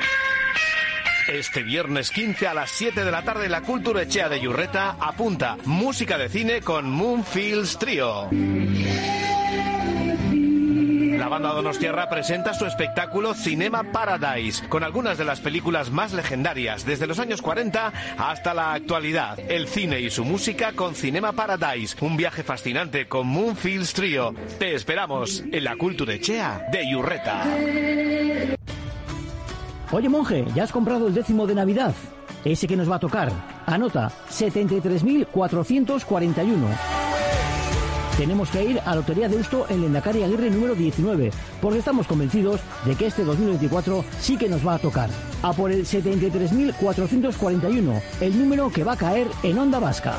Este viernes 15 a las 7 de la tarde la Cultura Echea de Yurreta apunta música de cine con Moonfields Trio. La La banda donostiarra presenta su espectáculo Cinema Paradise, con algunas de las películas más legendarias desde los años 40 hasta la actualidad. El cine y su música con Cinema Paradise, un viaje fascinante con Moonfields Trio. Te esperamos en la Kulturechea de Yurreta. Oye, monje, ¿ya has comprado el 10º de Navidad? Ese que nos va a tocar. Anota, 73.441. Tenemos que ir a la Lotería de Deusto en Lehendakari Aguirre número 19, porque estamos convencidos de que este 2024 sí que nos va a tocar. A por el 73.441, el número que va a caer en Onda Vasca.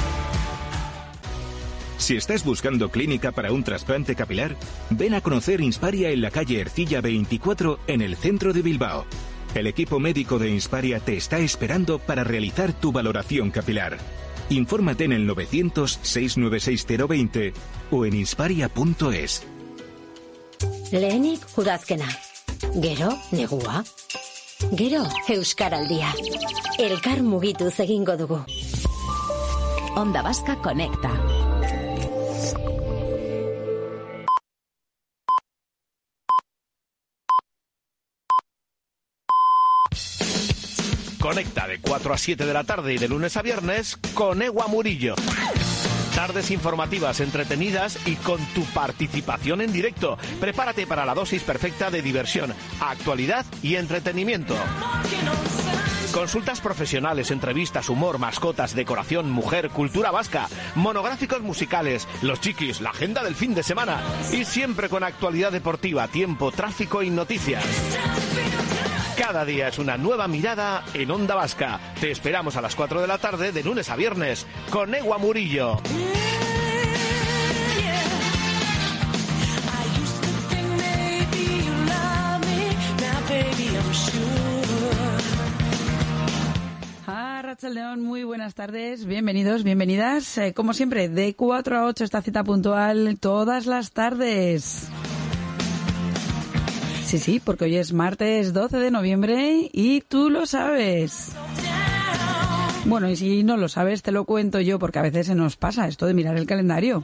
Si estás buscando clínica para un trasplante capilar, ven a conocer Insparia en la calle Ercilla 24 en el centro de Bilbao. El equipo médico de Insparia te está esperando para realizar tu valoración capilar. Infórmate en el 900-696-020 o en insparia.es. Lehenik udazkena. Gero, negua. Gero, euskaraldia. Elkar mugituz egingo dugu. Onda Vasca Conecta. Conecta de 4 a 7 de la tarde y de lunes a viernes con Ewa Murillo. Tardes informativas, entretenidas y con tu participación en directo. Prepárate para la dosis perfecta de diversión, actualidad y entretenimiento. Consultas profesionales, entrevistas, humor, mascotas, decoración, mujer, cultura vasca, monográficos musicales, los chiquis, la agenda del fin de semana y siempre con actualidad deportiva, tiempo, tráfico y noticias. Cada día es una nueva mirada en Onda Vasca. Te esperamos a las 4 de la tarde de lunes a viernes con Ewa Murillo. Arratsaldeon, muy buenas tardes, bienvenidos, bienvenidas. Como siempre, de 4 a 8 esta cita puntual todas las tardes. Sí, porque hoy es martes 12 de noviembre y tú lo sabes. Bueno, y si no lo sabes, te lo cuento yo, porque a veces se nos pasa esto de mirar el calendario.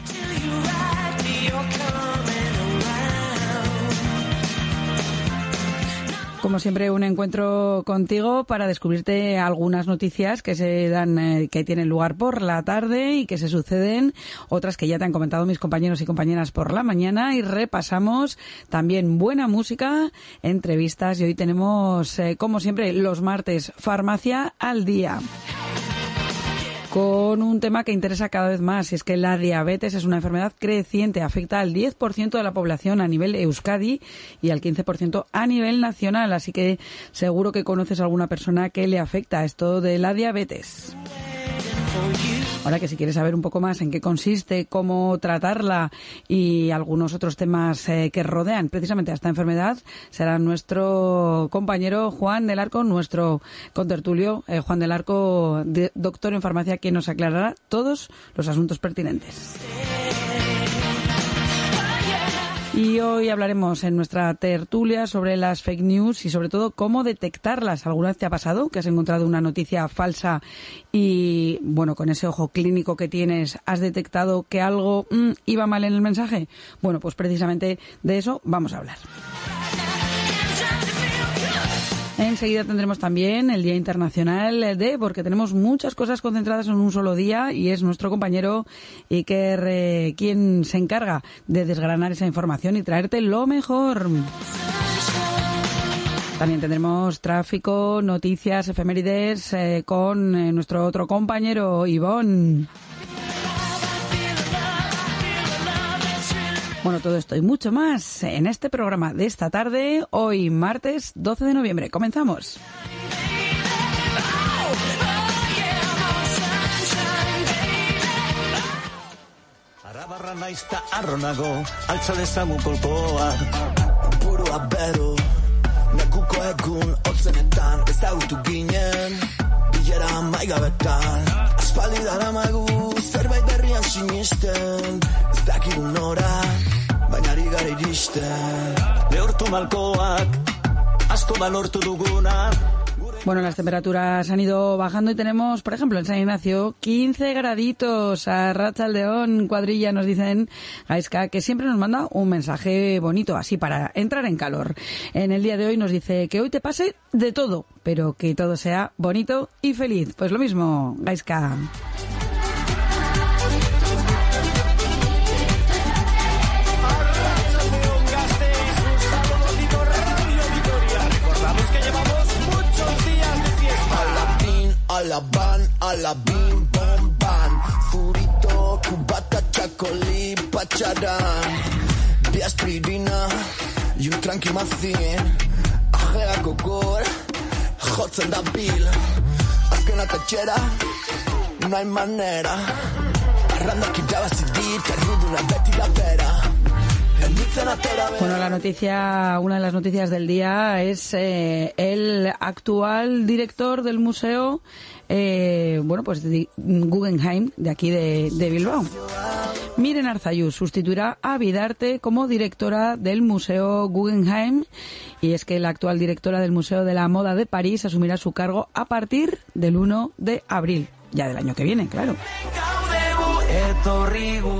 Como siempre, un encuentro contigo para descubrirte algunas noticias que se dan, que tienen lugar por la tarde y que se suceden, otras que ya te han comentado mis compañeros y compañeras por la mañana, y repasamos también buena música, entrevistas, y hoy tenemos, como siempre, los martes, Farmacia al Día, con un tema que interesa cada vez más, y es que la diabetes es una enfermedad creciente, afecta al 10% de la población a nivel Euskadi y al 15% a nivel nacional, así que seguro que conoces a alguna persona que le afecta esto de la diabetes. Ahora que si quieres saber un poco más en qué consiste, cómo tratarla y algunos otros temas que rodean precisamente a esta enfermedad, será nuestro compañero Juan del Arco, nuestro contertulio, Juan del Arco, doctor en farmacia, quien nos aclarará todos los asuntos pertinentes. Y hoy hablaremos en nuestra tertulia sobre las fake news y sobre todo cómo detectarlas. ¿Alguna vez te ha pasado que has encontrado una noticia falsa y, bueno, con ese ojo clínico que tienes, has detectado que algo iba mal en el mensaje? Bueno, pues precisamente de eso vamos a hablar. Enseguida tendremos también el Día Internacional porque tenemos muchas cosas concentradas en un solo día, y es nuestro compañero Iker quien se encarga de desgranar esa información y traerte lo mejor. También tendremos tráfico, noticias, efemérides con nuestro otro compañero Ivón. Bueno, todo esto y mucho más en este programa de esta tarde, hoy martes 12 de noviembre. Comenzamos. Arabarra naizta arronago, altza dezagun kolpoa, burua beru, nekuko egun otzenetan, ezagutu ginen, bilera maigabetan, aspaldi daramagu, zerbait berrian sinisten, ez dakigu nora, baina ari gara iristen. Lehortu malkoak, asko balortu duguna, gure Bueno, las temperaturas han ido bajando y tenemos, por ejemplo, en San Ignacio, 15 graditos. A Arratsaldeon, cuadrilla, nos dicen Gaizka, que siempre nos manda un mensaje bonito, así para entrar en calor. En el día de hoy nos dice que hoy te pase de todo, pero que todo sea bonito y feliz. Pues lo mismo, Gaizka. A la bim, bom, ban. Furito, cubata, chacolí, pacharán. Vi aspirina y un tranqui mazin. Ajea kokor, jotzen da bil. Azken atatxera, no hay manera. Arranda ki jabazidit, erruduna beti da bera. Bueno, una de las noticias del día es el actual director del museo, Guggenheim, de aquí de Bilbao. Miren Arzayus sustituirá a Bidarte como directora del Museo Guggenheim, y es que la actual directora del Museo de la Moda de París asumirá su cargo a partir del 1 de abril, ya del año que viene, claro.